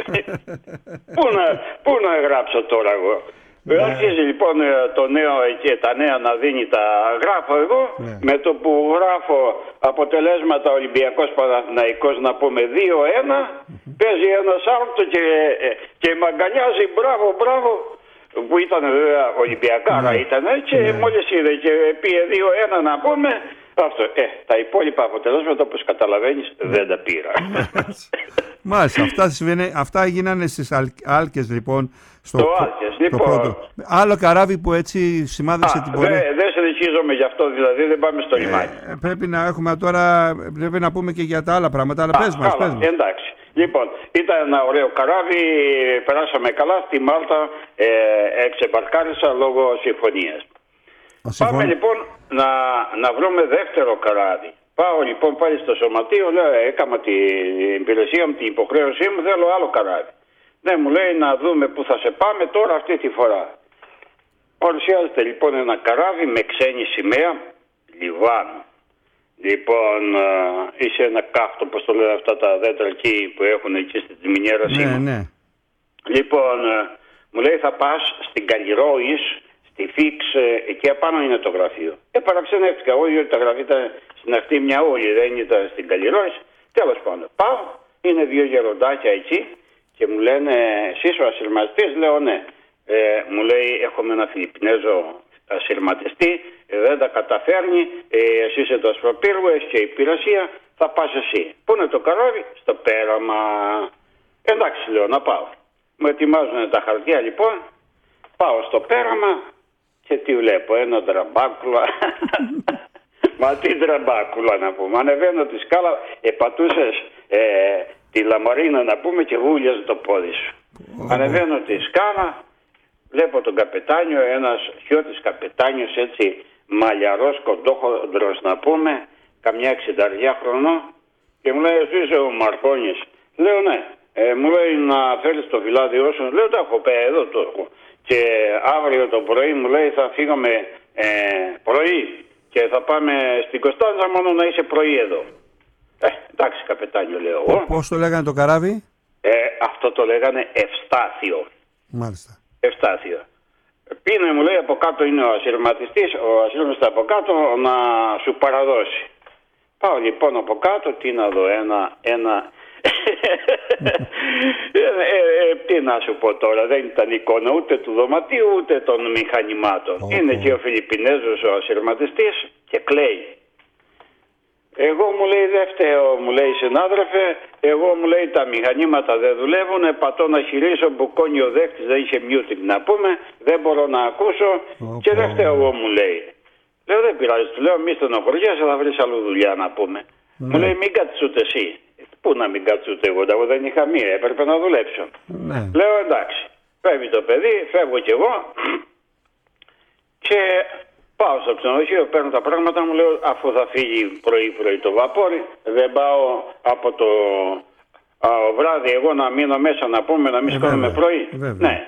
Πού να γράψω τώρα εγώ? Αρχίζει λοιπόν τα νέα να δίνει, τα γράφω εγώ. Με το που γράφω αποτελέσματα Ολυμπιακός Παναθηναϊκός να πούμε 2-1, παίζει ένας άρτο και μ' αγκαλιάζει, μπράβο, που ήταν βέβαια Ολυμπιακάρα ήταν, και μόλις είδε και πήγε 2-1 να πούμε, αυτό. Τα υπόλοιπα αποτελέσματα, όπως καταλαβαίνεις, δεν τα πήρα. Μάλιστα, αυτά γίνανε στις Άλκες λοιπόν. Λοιπόν. Άλλο καράβι που έτσι σημάδεψε την πορεία. Δεν συνεχίζομαι γι' αυτό, δηλαδή δεν πάμε στο λιμάνι. Πρέπει να έχουμε τώρα, πρέπει να πούμε και για τα άλλα πράγματα, αλλά πες μας. Εντάξει. Λοιπόν, ήταν ένα ωραίο καράβι, περάσαμε καλά. Στη Μάλτα εξεμπαρκάρισα λόγω συμφωνίας. Πάμε λοιπόν να βρούμε δεύτερο καράβι. Πάω λοιπόν πάλι στο σωματείο, λέω, έκανα την υπηρεσία μου, την υποχρέωσή μου, θέλω άλλο καράβι. Ναι, μου λέει, να δούμε που θα σε πάμε τώρα αυτή τη φορά. Παρουσιάζεται λοιπόν ένα καράβι με ξένη σημαία, Λιβάνο. Λοιπόν, είσαι ένα κάφτο, όπως το λένε αυτά τα δέντρα εκεί που έχουν εκεί στη Μινιέρα Σήμα. Ναι. Λοιπόν, μου λέει, θα πας στην Καλλιρόης, στη Φίξ, εκεί απάνω είναι το γραφείο. Παραξενεύτηκα εγώ, διότι τα γραφεία ήταν στην αυτή μια όλη, δεν ήταν στην Καλλιρόης. Τέλος πάντων, πάω, είναι 2 γεροντάκια εκεί. Και μου λένε, εσείς ο ασυρματιστής? Λέω, ναι. Μου λέει, έχουμε ένα Φιλιππινέζο ασυρματιστή, δεν τα καταφέρνει, εσύ είσαι το ασπροπύργο, έχεις και υπηρεσία, θα πας εσύ. Πού είναι το καράβι? Στο πέραμα. Εντάξει, λέω, να πάω. Μου ετοιμάζουν τα χαρτιά λοιπόν, πάω στο πέραμα και τι βλέπω, ένα τραμπάκουλα. Μα τι τραμπάκουλα να πούμε, ανεβαίνω τη σκάλα, επατούσες τη λαμαρίνα να πούμε και γούλιαζε το πόδι σου. Ανεβαίνω τη σκάλα, βλέπω τον καπετάνιο, ένας χιώτης καπετάνιος έτσι μαλλιαρός, κοντόχοντρος να πούμε, καμιά 60 χρονών, και μου λέει, εσύ είσαι ο Μαρκόνης? Λέω, ναι. Μου λέει, να φέρεις το φυλάδιό σου? Λέω, το έχω, εδώ το έχω. Και αύριο το πρωί μου λέει, θα φύγαμε πρωί και θα πάμε στην Κωνσταντζα, μόνο να είσαι πρωί εδώ. Εντάξει καπετάνιο, λέω εγώ. Πώς το λέγανε το καράβι? Αυτό το λέγανε Ευστάθιο. Μάλιστα. Ευστάθιο. Πίνε, μου λέει, από κάτω είναι ο ασυρματιστής, ο ασύρματος από κάτω να σου παραδώσει. Πάω λοιπόν από κάτω, τι να δω, ένα... τι να σου πω τώρα, δεν ήταν εικόνα ούτε του δωματίου ούτε των μηχανημάτων. Είναι και ο Φιλιππινέζος ο ασυρματιστής και κλαίει. Εγώ, μου λέει, δεν φταίω, μου λέει, συνάδελφε, εγώ, μου λέει, τα μηχανήματα δεν δουλεύουν, πατώ να χειρίσω, μπουκώνει ο δέχτης, δεν είχε muting να πούμε, δεν μπορώ να ακούσω και δεν φταίω εγώ, μου λέει. Λέω, δεν πειράζει, του λέω, μη στενοχωριέσαι, θα βρεις αλλού δουλειά να πούμε. Μου λέει, μην κάτσεις ούτε εσύ. Πού να μην κάτσω ούτε εγώ δεν είχα μία, έπρεπε να δουλέψω. Λέω, εντάξει, φεύγει το παιδί, φεύγω κι εγώ και πάω στο ξενοδοχείο, παίρνω τα πράγματα μου, λέω, αφού θα φύγει πρωί-πρωί το βαπόρι, δεν πάω από το βράδυ εγώ να μείνω μέσα να πούμε, να μην σηκώνομαι πρωί. Ναι.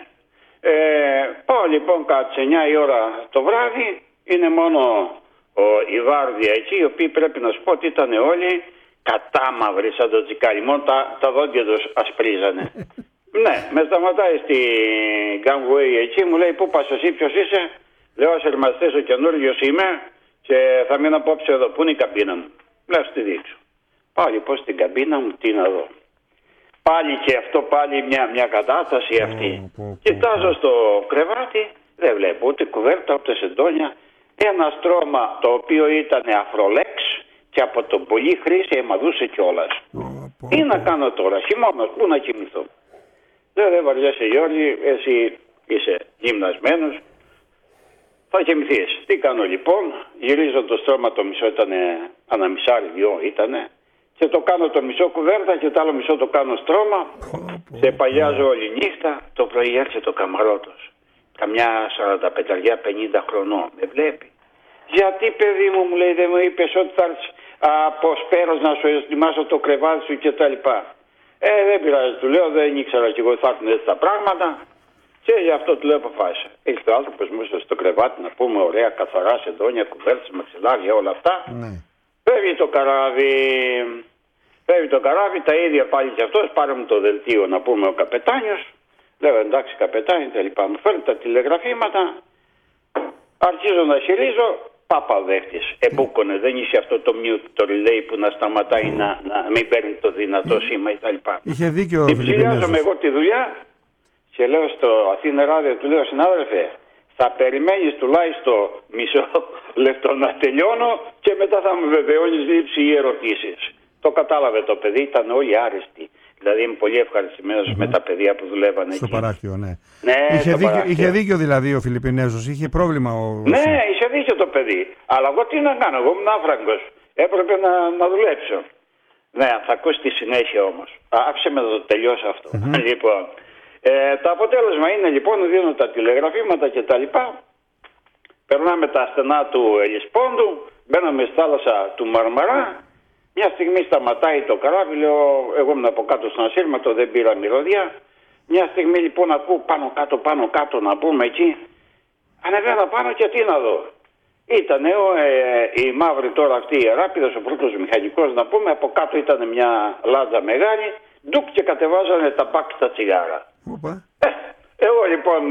Πάω λοιπόν κατά τις 9 η ώρα το βράδυ, είναι μόνο η βάρδια εκεί, οι οποίοι πρέπει να σου πω ότι ήταν όλοι κατάμαυροι σαν το τσικάρι, μόνο τα δόντια τους ασπρίζανε. Ναι, με σταματάει στη gangway εκεί, μου λέει, πού πας εσύ, ποιος είσαι? Λέω, ασυρματιστής ο καινούριος είμαι και θα μείνω απόψε εδώ. Πού είναι η καμπίνα μου? Λέω, στη δείξω. Πάω λοιπόν στην καμπίνα μου, τι να δω. Πάλι και αυτό, πάλι μια κατάσταση αυτή. Κοιτάζω στο κρεβάτι, δεν βλέπω ούτε κουβέρτα ούτε σεντόνια. Ένα στρώμα το οποίο ήταν αφρολέξ και από τον πολύ χρήση αιμαδούσε κιόλας. Τι να κάνω τώρα, χειμώνας, πού να κοιμηθώ? Δεν βαριέσαι Γιώργη, εσύ είσαι γυμνασμένος, θα κοιμηθείς. Τι κάνω λοιπόν, γυρίζω το στρώμα, το μισό ήταν αναμισάρι, 2 ήτανε, και το κάνω το μισό κουβέρτα και το άλλο μισό το κάνω στρώμα, σε παγιάζω όλη νύχτα. Το πρωί έρχεται το καμαρότος, καμιά 45-50 χρονών, με βλέπει. Γιατί παιδί μου, μου λέει, δεν μου είπες ότι θα έρθεις από Σπέρος να σου ετοιμάσω το κρεβάτι σου και τα λοιπά? Δεν πειράζει, του λέω, δεν ήξερα κι εγώ θα έρθουν έτσι τα πράγματα και γι' αυτό του λέω, αποφάσισα. Ήρθε ο άνθρωπος μου στο κρεβάτι, να πούμε, ωραία, καθαρά, σεντόνια, κουβέρτες, μαξιλάρια, όλα αυτά. Φεύγει το καράβι, τα ίδια πάλι κι αυτός, πάρε μου το δελτίο, να πούμε, ο καπετάνιος. Λέω, εντάξει καπετάνι, τα λοιπά. Μου φέρνει τα τηλεγραφήματα, αρχίζω να χειρίζω. Πάπα δέχτης. Εμπούκονε, δεν είσαι αυτό το mute, το relay που να σταματάει να μην παίρνει το δυνατό σήμα κτλ. Είχε δίκιο ο Φιλιππινέζος. Ψηλιάζομαι εγώ τη δουλειά και λέω στο Αθήνα Ράδιο, του λέω, συνάδελφε, θα περιμένεις τουλάχιστον μισό λεπτό να τελειώνω και μετά θα μου βεβαιώνεις λήψη ή ερωτήσεις. Το κατάλαβε το παιδί, ήταν όλοι άρεστοι. Δηλαδή είμαι πολύ ευχαριστημένος με τα παιδιά που δουλεύανε στο εκεί. παράθυρο, ναι. Είχε δίκιο δηλαδή ο Φιλιππινέζος, είχε πρόβλημα Ναι, είχε δίκιο το παιδί. Αλλά εγώ τι να κάνω, εγώ ήμουν άφραγκος. Έπρεπε να δουλέψω. Ναι, θα ακούσει τη συνέχεια όμως. Άφησε με να το τελειώσω αυτό. Λοιπόν, το αποτέλεσμα είναι λοιπόν, δίνω τα τηλεγραφήματα και τα λοιπά. Περνάμε τα στενά του Ελισπόντου, μπαίναμε στη θάλασσα του Μαρμαρά. Μια στιγμή σταματάει το καράβι, λέω, εγώ ήμουν από κάτω στον ασύρματο, δεν πήρα μυρωδιά. Μια στιγμή λοιπόν ακούω πάνω κάτω να πούμε εκεί. Ανεβαίνα πάνω και τι να δω. Ήταν η μαύρη τώρα αυτή η Αράπηδος, ο πρώτος μηχανικός να πούμε, από κάτω ήταν μια λάτζα μεγάλη, ντουκ και κατεβάζανε τα μπακ στα τσιγάρα. Εγώ λοιπόν,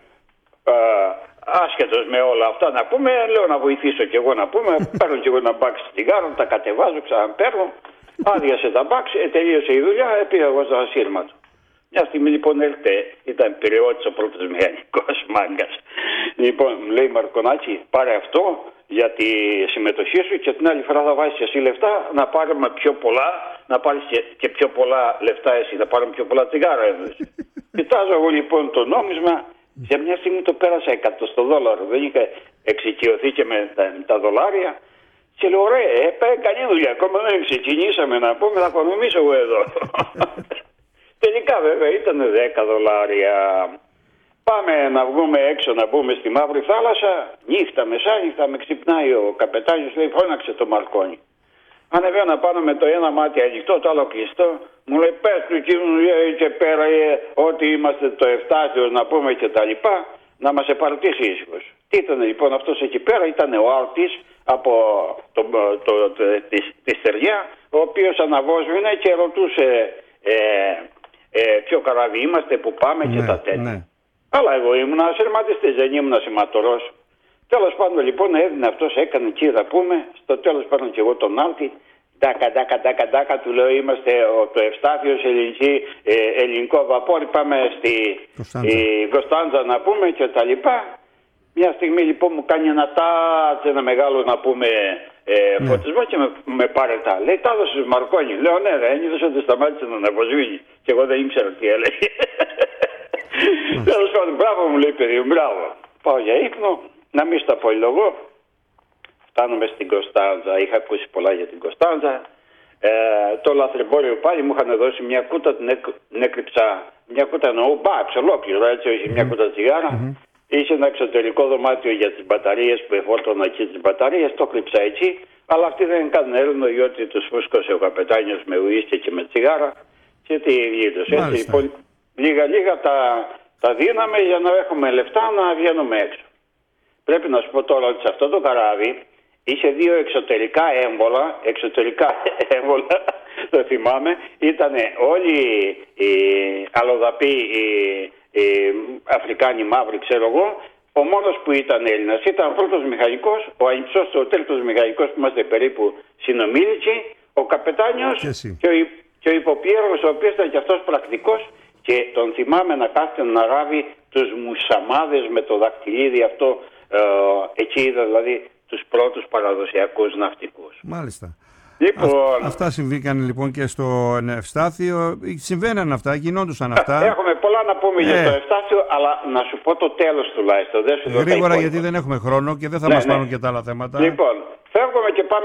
άσχετος με όλα αυτά να πούμε, λέω να βοηθήσω κι εγώ να πούμε, παίρνω κι εγώ ένα μπακ στα τσιγάρα, τα κατεβάζω, ξαναπαίρνω, άδειασε τα μπακ, τελείωσε η δουλειά, πήγα εγώ στο ασύρματο. Μια στιγμή λοιπόν έρχεται, ήταν Πειραιώτης ο πρώτος μηχανικός, μάγκας. Λοιπόν, μου λέει, Μαρκονάκη, πάρε αυτό για τη συμμετοχή σου και την άλλη φορά θα βάζεις εσύ λεφτά να πάρουμε πιο πολλά, να πάρεις και πιο πολλά λεφτά εσύ, να πάρουμε πιο πολλά τσιγάρα. Κοιτάζω εγώ λοιπόν το νόμισμα, σε μια στιγμή το πέρασα 100 στο δόλαρο, δεν είχα εξοικειωθεί και με τα δολάρια. Και λέω, ωραία, καλή δουλειά, ακόμα δεν ξεκινήσαμε να πούμε, θα οικονομήσω εγώ εδώ. Τελικά βέβαια ήταν 10 δολάρια. Πάμε να βγούμε έξω να μπούμε στη Μαύρη Θάλασσα. Νύχτα, μεσάνυχτα, με ξυπνάει ο καπετάνιος, λέει, φώναξε το Μαρκόνι. Ανεβαίνα πάνω με το ένα μάτι ανοιχτό, το άλλο κλειστό. Μου λέει, πες του εκείνου και πέρα ότι είμαστε το Εφτάσιος να πούμε και τα λοιπά, να μας επαρτήσει ήσυχος. Τι ήταν λοιπόν αυτός εκεί πέρα, ήταν ο Άρτης από τη στεριά ο οποίος αναβόσβηνε και ρωτούσε ποιο καράβι είμαστε, που πάμε και τα τέτοια. Ναι. Αλλά εγώ ήμουν ασυρματιστής, δεν ήμουν ασηματορός. Τέλος πάντων λοιπόν έδινε αυτός, έκανε εκεί θα πούμε, στο τέλος πάντων και εγώ τον άλτη, ντάκα, του λέω είμαστε το Ευστάθιος ελληνικό βαπόρι, πάμε στη Κωνσταντζα να πούμε και τα λοιπά. Μια στιγμή λοιπόν μου κάνει ένα μεγάλο να πούμε φωτισμό και με πάρετα. Λέει τα έδωσες Μαρκόνι. Λέω ναι ρε, ένιωθες ότι σταμάτησε να αναβοσβήνει. Και εγώ δεν ήξερα τι έλεγε. Τέλος πάντων, μπράβο μου λέει παιδί, μπράβο. Πάω για ύπνο, να μην στα πολυλογώ. Φτάνουμε στην Κωνσταντζα, είχα ακούσει πολλά για την Κωνσταντζα. Το λαθρεμπόριο πάλι μου είχαν δώσει μια κούτα, την έκρυψα, μια κούτα εννοώ μπάξ ολόκληρο, έτσι, όχι μια κούτα τσιγάρα. Είχε ένα εξωτερικό δωμάτιο για τις μπαταρίες που εφόρτωνα εκεί τις μπαταρίες, το κρύψα εκεί. Αλλά αυτοί δεν κάνουν έρνο, διότι τους φούσκωσε ο καπετάνιος με ουίσκι και με τσιγάρα και τη γλίτωσε. Έτσι λοιπόν, λίγα τα δίναμε για να έχουμε λεφτά να βγαίνουμε έξω. Πρέπει να σου πω τώρα ότι σε αυτό το καράβι είχε δύο εξωτερικά έμβολα, το θυμάμαι. Ήταν όλοι οι αλλοδαποί, οι Αφρικάνοι μαύροι, ξέρω εγώ. Ο μόνος που ήταν Έλληνας ήταν ο πρώτος μηχανικός, ο ανυψός, ο τέλειος μηχανικός που είμαστε περίπου συνομήλικοι, ο καπετάνιος και ο υποπιέργος, ο οποίος ήταν και αυτός πρακτικός και τον θυμάμαι να κάθεται να ράβει τους μουσαμάδες με το δακτυλίδι αυτό. Εκεί είδα δηλαδή τους πρώτους παραδοσιακούς ναυτικούς. Μάλιστα. Λοιπόν, αυτά συμβήκαν λοιπόν και στο Ευστάθιο. Συμβαίναν αυτά, γινόντουσαν αυτά. Έχουμε πολλά να πούμε για το Ευστάθιο, αλλά να σου πω το τέλος τουλάχιστον. Γρήγορα, γιατί δεν έχουμε χρόνο και δεν θα μας πάρουν και τα άλλα θέματα. Λοιπόν, φεύγουμε και πάμε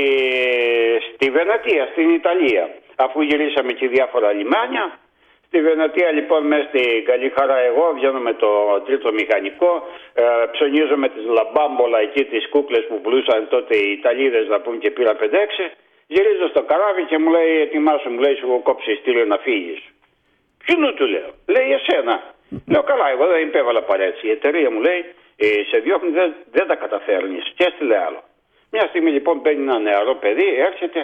στη Βενετία, στην Ιταλία. Αφού γυρίσαμε και διάφορα λιμάνια. Στη Βενετία λοιπόν μέσα στην καλή χαρά εγώ βγαίνω με το τρίτο μηχανικό, ψωνίζω με τις λαμπάμπολα εκεί τις κούκλες που πουλούσαν τότε οι Ιταλίδες να πούμε και πήρα 5-6. Γυρίζω στο καράβι και μου λέει ετοιμάσου, μου λέει σου έχω κόψει ειστήριο να φύγεις. Ποιουνού του λέω, λέει εσένα. Λέω καλά, εγώ δεν υπέβαλα παρέτσι. Η εταιρεία μου λέει σε διώχνει, δεν τα καταφέρνεις και έστειλε άλλο. Μια στιγμή λοιπόν παίρνει ένα νεαρό παιδί, έρχεται.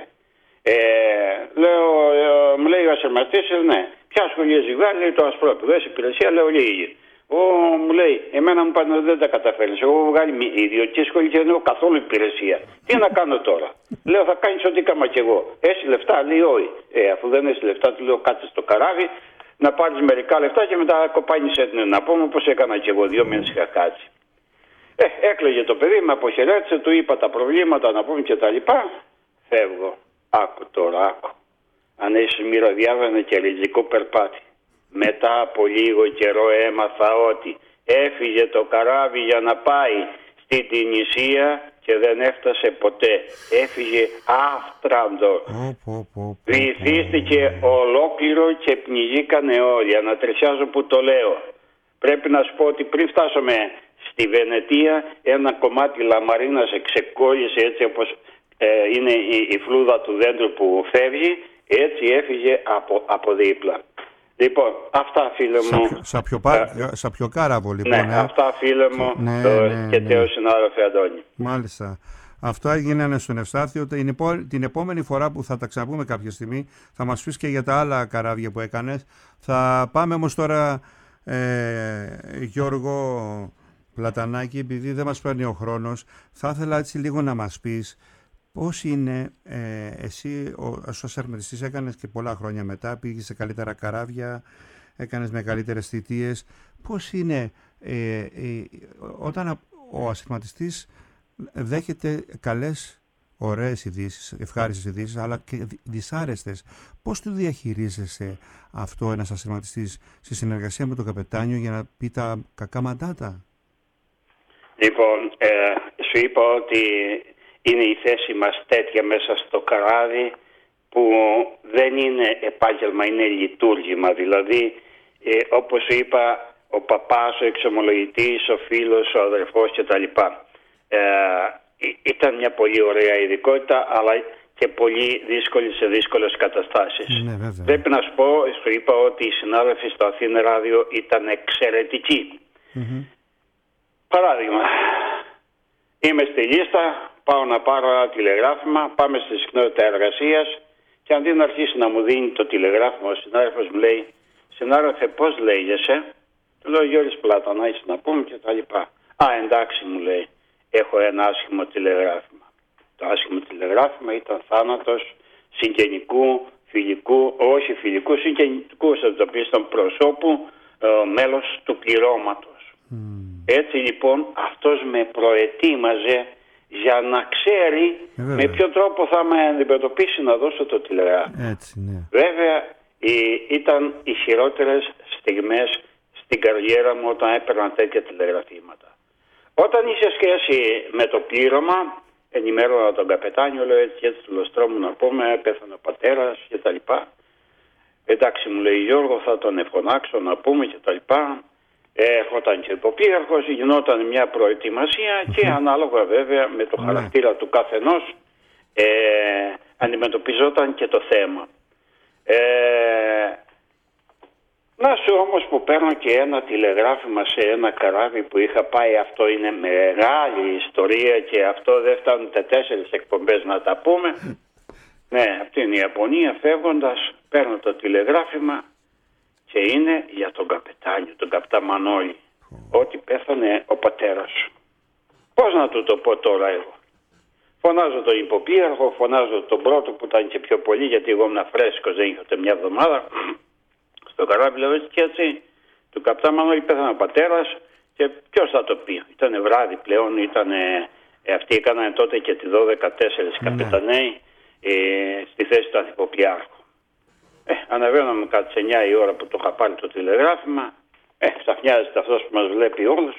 Μου λέει ο ασερμαστής, ναι. Ποια σχολεία ζυγάρι, λέει το ασπρόπεδο, έχει υπηρεσία, λέω λίγη. Μου λέει, εμένα μου πάνε δεν τα καταφέρνεις. Εγώ έχω βγάλει ιδιωτική σχολή και δεν έχω καθόλου υπηρεσία. Τι να κάνω τώρα. Λέω θα κάνεις ό,τι κάμα κι εγώ. Έχει λεφτά, λέει όχι. Αφού δεν έχει λεφτά, του λέω κάτσε στο καράβι να πάρεις μερικά λεφτά και μετά κοπάνεις έτοιμο. Να πούμε όπως έκανα κι εγώ, 2 μήνες είχα κάτσει. Έκλαιγε το παιδί, με αποχαιρέτησε, του είπα τα προβλήματα να πούμε και τα λοιπά. Φεύγω. Άκου τώρα, άκου. Αν έχεις μυρωδιάβανε και ριζικό περπάτι. Μετά από λίγο καιρό έμαθα ότι έφυγε το καράβι για να πάει στην Τινησία και δεν έφτασε ποτέ. Έφυγε άφτραντο. Βυθίστηκε ολόκληρο και πνιγήκανε όλοι. Ανατριχιάζω που το λέω. Πρέπει να σου πω ότι πριν φτάσουμε στη Βενετία ένα κομμάτι λαμαρίνας ξεκόλλησε έτσι όπως είναι η φλούδα του δέντρου που φεύγει. Έτσι έφυγε από δίπλα. Λοιπόν, αυτά φίλε μου. Σαπιοκάραβο λοιπόν. Ναι, αυτά φίλε μου και τέο συνάδελφε Αντώνη. Μάλιστα. Αυτά έγιναν στον Ευστάθιο. Την επόμενη φορά που θα τα ξαναπούμε κάποια στιγμή θα μας πεις και για τα άλλα καράβια που έκανες. Θα πάμε όμως τώρα Γιώργο Πλατανάκη, επειδή δεν μας παίρνει ο χρόνος, θα ήθελα έτσι λίγο να μας πεις πώς είναι εσύ ως ασερμετιστής, έκανες και πολλά χρόνια μετά, πήγες σε καλύτερα καράβια, έκανες με καλύτερες θητείες. Πώς είναι όταν ο ασυρματιστής δέχεται καλές, ωραίες ειδήσεις, ευχάριστες ειδήσεις, αλλά και δυσάρεστες. Πώς του διαχειρίζεσαι αυτό ένας ασυρματιστής στη συνεργασία με τον καπετάνιο για να πει τα κακά μαντάτα? Λοιπόν, σου είπα ότι είναι η θέση μας τέτοια μέσα στο καράβι που δεν είναι επάγγελμα, είναι λειτουργήμα. Δηλαδή, όπως σου είπα, ο παπάς, ο εξομολογητής, ο φίλος, ο αδερφός κτλ. Ήταν μια πολύ ωραία ειδικότητα, αλλά και πολύ δύσκολη σε δύσκολες καταστάσεις. Ναι, πρέπει να σου πω, σου είπα ότι οι συνάδελφοι στο Αθήνα Ράδιο ήταν εξαιρετικοί. Παράδειγμα, είμαι στη λίστα, πάω να πάρω ένα τηλεγράφημα, πάμε στη συχνότητα εργασίας, Και αντί να αρχίσει να μου δίνει το τηλεγράφημα, ο συνάδελφος μου λέει, συνάδελφε, πώς λέγεσαι? Του λέω Γιώργης Πλατανάκης να πούμε και τα λοιπά. Α, εντάξει, μου λέει, έχω ένα άσχημο τηλεγράφημα. Το άσχημο τηλεγράφημα ήταν θάνατος συγγενικού, φιλικού, όχι φιλικού, συγγενικού στον προσώπου, μέλος του πληρώματος. Έτσι λοιπόν αυτός με προετοίμαζε για να ξέρει με ποιο τρόπο θα με αντιμετωπίσει να δώσω το τηλεγράφημα. Έτσι, ναι. Βέβαια ήταν οι χειρότερες στιγμές στην καριέρα μου όταν έπαιρνα τέτοια τηλεγραφήματα. Όταν είχε σχέση με το πλήρωμα, ενημέρωνα τον καπετάνιο, λέω έτσι του Λοστρόμου να πούμε, πέθανε ο πατέρας και τα λοιπά. Εντάξει, μου λέει Γιώργο, θα τον εφωνάξω να πούμε και τα λοιπά. Έρχονταν και υποπλήρχος, γινόταν μια προετοιμασία και ανάλογα βέβαια με το χαρακτήρα του καθενός αντιμετωπιζόταν και το θέμα. Να σου όμως που παίρνω και ένα τηλεγράφημα σε ένα καράβι που είχα πάει, αυτό είναι μεγάλη ιστορία και αυτό δεν φτάνουν 4 εκπομπές να τα πούμε. Ναι, από την Ιαπωνία φεύγοντας παίρνω το τηλεγράφημα και είναι για τον καπετάνιο, τον καπτά Μανώλη, ότι πέθανε ο πατέρας σου. Πώς να του το πω τώρα εγώ? Φωνάζω τον υποπλήρχο, φωνάζω τον πρώτο που ήταν και πιο πολύ, γιατί εγώ ήμουν φρέσκος, δεν είχα μια εβδομάδα. Στο καράβι λέω έτσι και έτσι, του καπτά Μανώλη πέθανε ο πατέρας και ποιος θα το πει? Ήτανε βράδυ πλέον, αυτοί έκαναν τότε και τη 12-4 καπεταναίοι στη θέση του ανθυποπλιάρχου. Αναβαίναμε κάτι σε 9 η ώρα που το είχα πάρει το τηλεγράφημα. Ξαφνιάζεται αυτός που μας βλέπει όλους.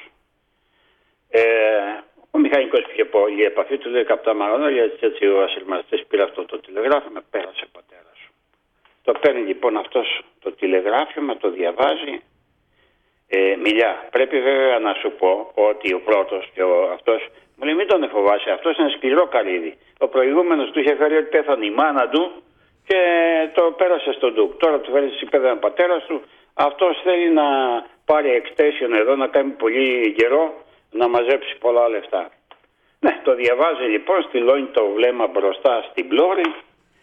Ο μηχανικός πήγε η επαφή του, λέει καπτά Μανώλη, έτσι ο ασυρμαστής πήρε αυτό το τηλεγράφημα, πέρασε ο πατέρας σου. Το παίρνει λοιπόν αυτός το τηλεγράφημα, το διαβάζει. Μιλιά. Πρέπει βέβαια να σου πω ότι ο πρώτος και αυτός μου λέει μην τον φοβάσαι, αυτός είναι σκληρό καρύδι. Ο προηγούμενος του είχε φέρει ότι πέθανε η μάνα του και το πέρασε στον ντουκ. Τώρα του φέρει ότι πέθανε ο πατέρας του. Αυτός θέλει να πάρει extension εδώ, να κάνει πολύ καιρό, να μαζέψει πολλά λεφτά. Ναι, το διαβάζει λοιπόν, στυλώνει το βλέμμα μπροστά στην πλώρη.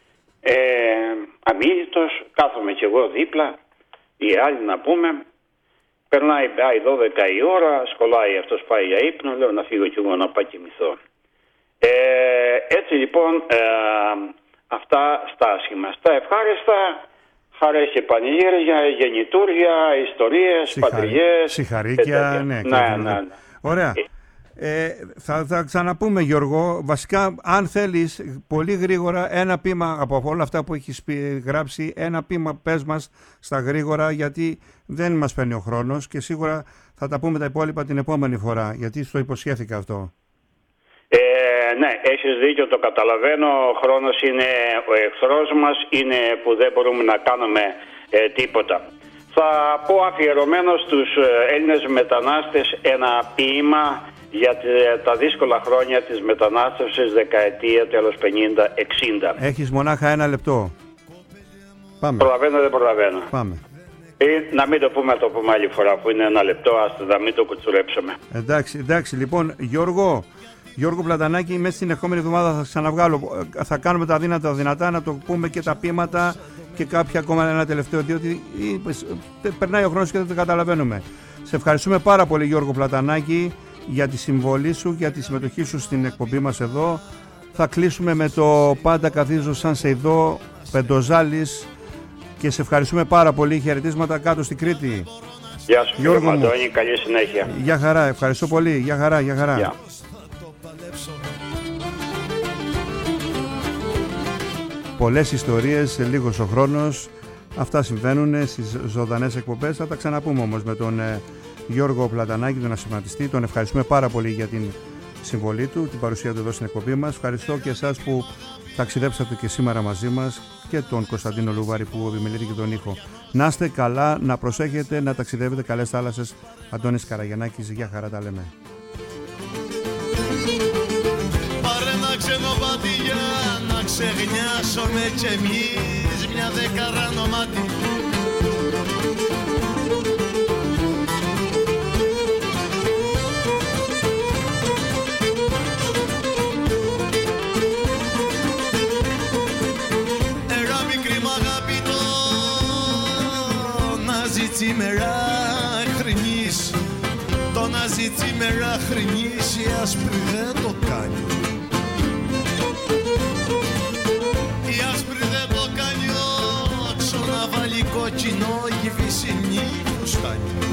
Αμίλητος, κάθομαι κι εγώ δίπλα, οι άλλοι να πούμε. Περνάει 12 η ώρα, σκολάει αυτός, πάει για ύπνο, λέω να φύγω κι εγώ να πάω κοιμηθώ. Έτσι λοιπόν αυτά στα άσχημα. Στα ευχάριστα, χαρές και πανηγύρια, γεννητούρια, ιστορίες, πατριές. Συγχαρήκια, ναι. Ωραία. Θα ξαναπούμε Γιώργο, βασικά αν θέλεις πολύ γρήγορα ένα ποίημα από όλα αυτά που έχεις γράψει, ένα ποίημα πες μας στα γρήγορα, γιατί δεν μας παίρνει ο χρόνος και σίγουρα θα τα πούμε τα υπόλοιπα την επόμενη φορά, γιατί στο υποσχέθηκα αυτό. Ναι, έχεις δίκιο, το καταλαβαίνω, ο χρόνος είναι ο εχθρός μας, είναι που δεν μπορούμε να κάνουμε τίποτα. Θα πω αφιερωμένο στους Έλληνες μετανάστες ένα ποίημα για τα δύσκολα χρόνια της μετανάστευσης, δεκαετία τέλος 50-60. Έχεις μονάχα ένα λεπτό. Πάμε. Προλαβαίνω, δεν προλαβαίνω. Πάμε. Να μην το πούμε άλλη φορά που είναι ένα λεπτό, άστο να μην το κουτσουρέψουμε. Εντάξει, λοιπόν, Γιώργο Πλατανάκη, μέσα στην ερχόμενη εβδομάδα θα ξαναβγάλω. Θα κάνουμε τα δυνατά να το πούμε και τα ποίηματα και κάποια ακόμα ένα τελευταίο, διότι περνάει ο χρόνος και δεν το καταλαβαίνουμε. Σε ευχαριστούμε πάρα πολύ Γιώργο Πλατανάκη για τη συμβολή σου, για τη συμμετοχή σου στην εκπομπή μας εδώ. Θα κλείσουμε με το «Πάντα καθίζω σαν σε ειδώ», Πεντοζάλης, και σε ευχαριστούμε πάρα πολύ. Χαιρετίσματα κάτω στην Κρήτη. Γεια σου Γιώργο μου. Καλή συνέχεια. Γεια χαρά, ευχαριστώ πολύ. Γεια χαρά. Γεια. Πολλές ιστορίες, λίγος ο χρόνος. Αυτά συμβαίνουν στις ζωντανές εκπομπές. Θα τα ξαναπούμε όμως με τον Γιώργο Πλατανάκη, τον ασηματιστή. Τον ευχαριστούμε πάρα πολύ για την συμβολή του, την παρουσία του εδώ στην εκπομπή μας. Ευχαριστώ και εσάς που ταξιδέψατε και σήμερα μαζί μας και τον Κωνσταντίνο Λούβαρη που επιμελείται και τον ήχο. Να είστε καλά, να προσέχετε, να ταξιδεύετε, καλές θάλασσες. Αντώνης Καραγιαννάκης, για χαρά, τα λέμε. Πάρε ένα ξενοπάτι για να ξεγνιάσουμε κι εμείς μια δεκαρά νομάτι. ζει τσίμερα χρηνής, το να ζει τσίμερα χρηνής η άσπρη δεν το κάνει. Η άσπρη δεν το κάνει, όξο να βάλει κόκκινο η βυσσινή φουστάνη.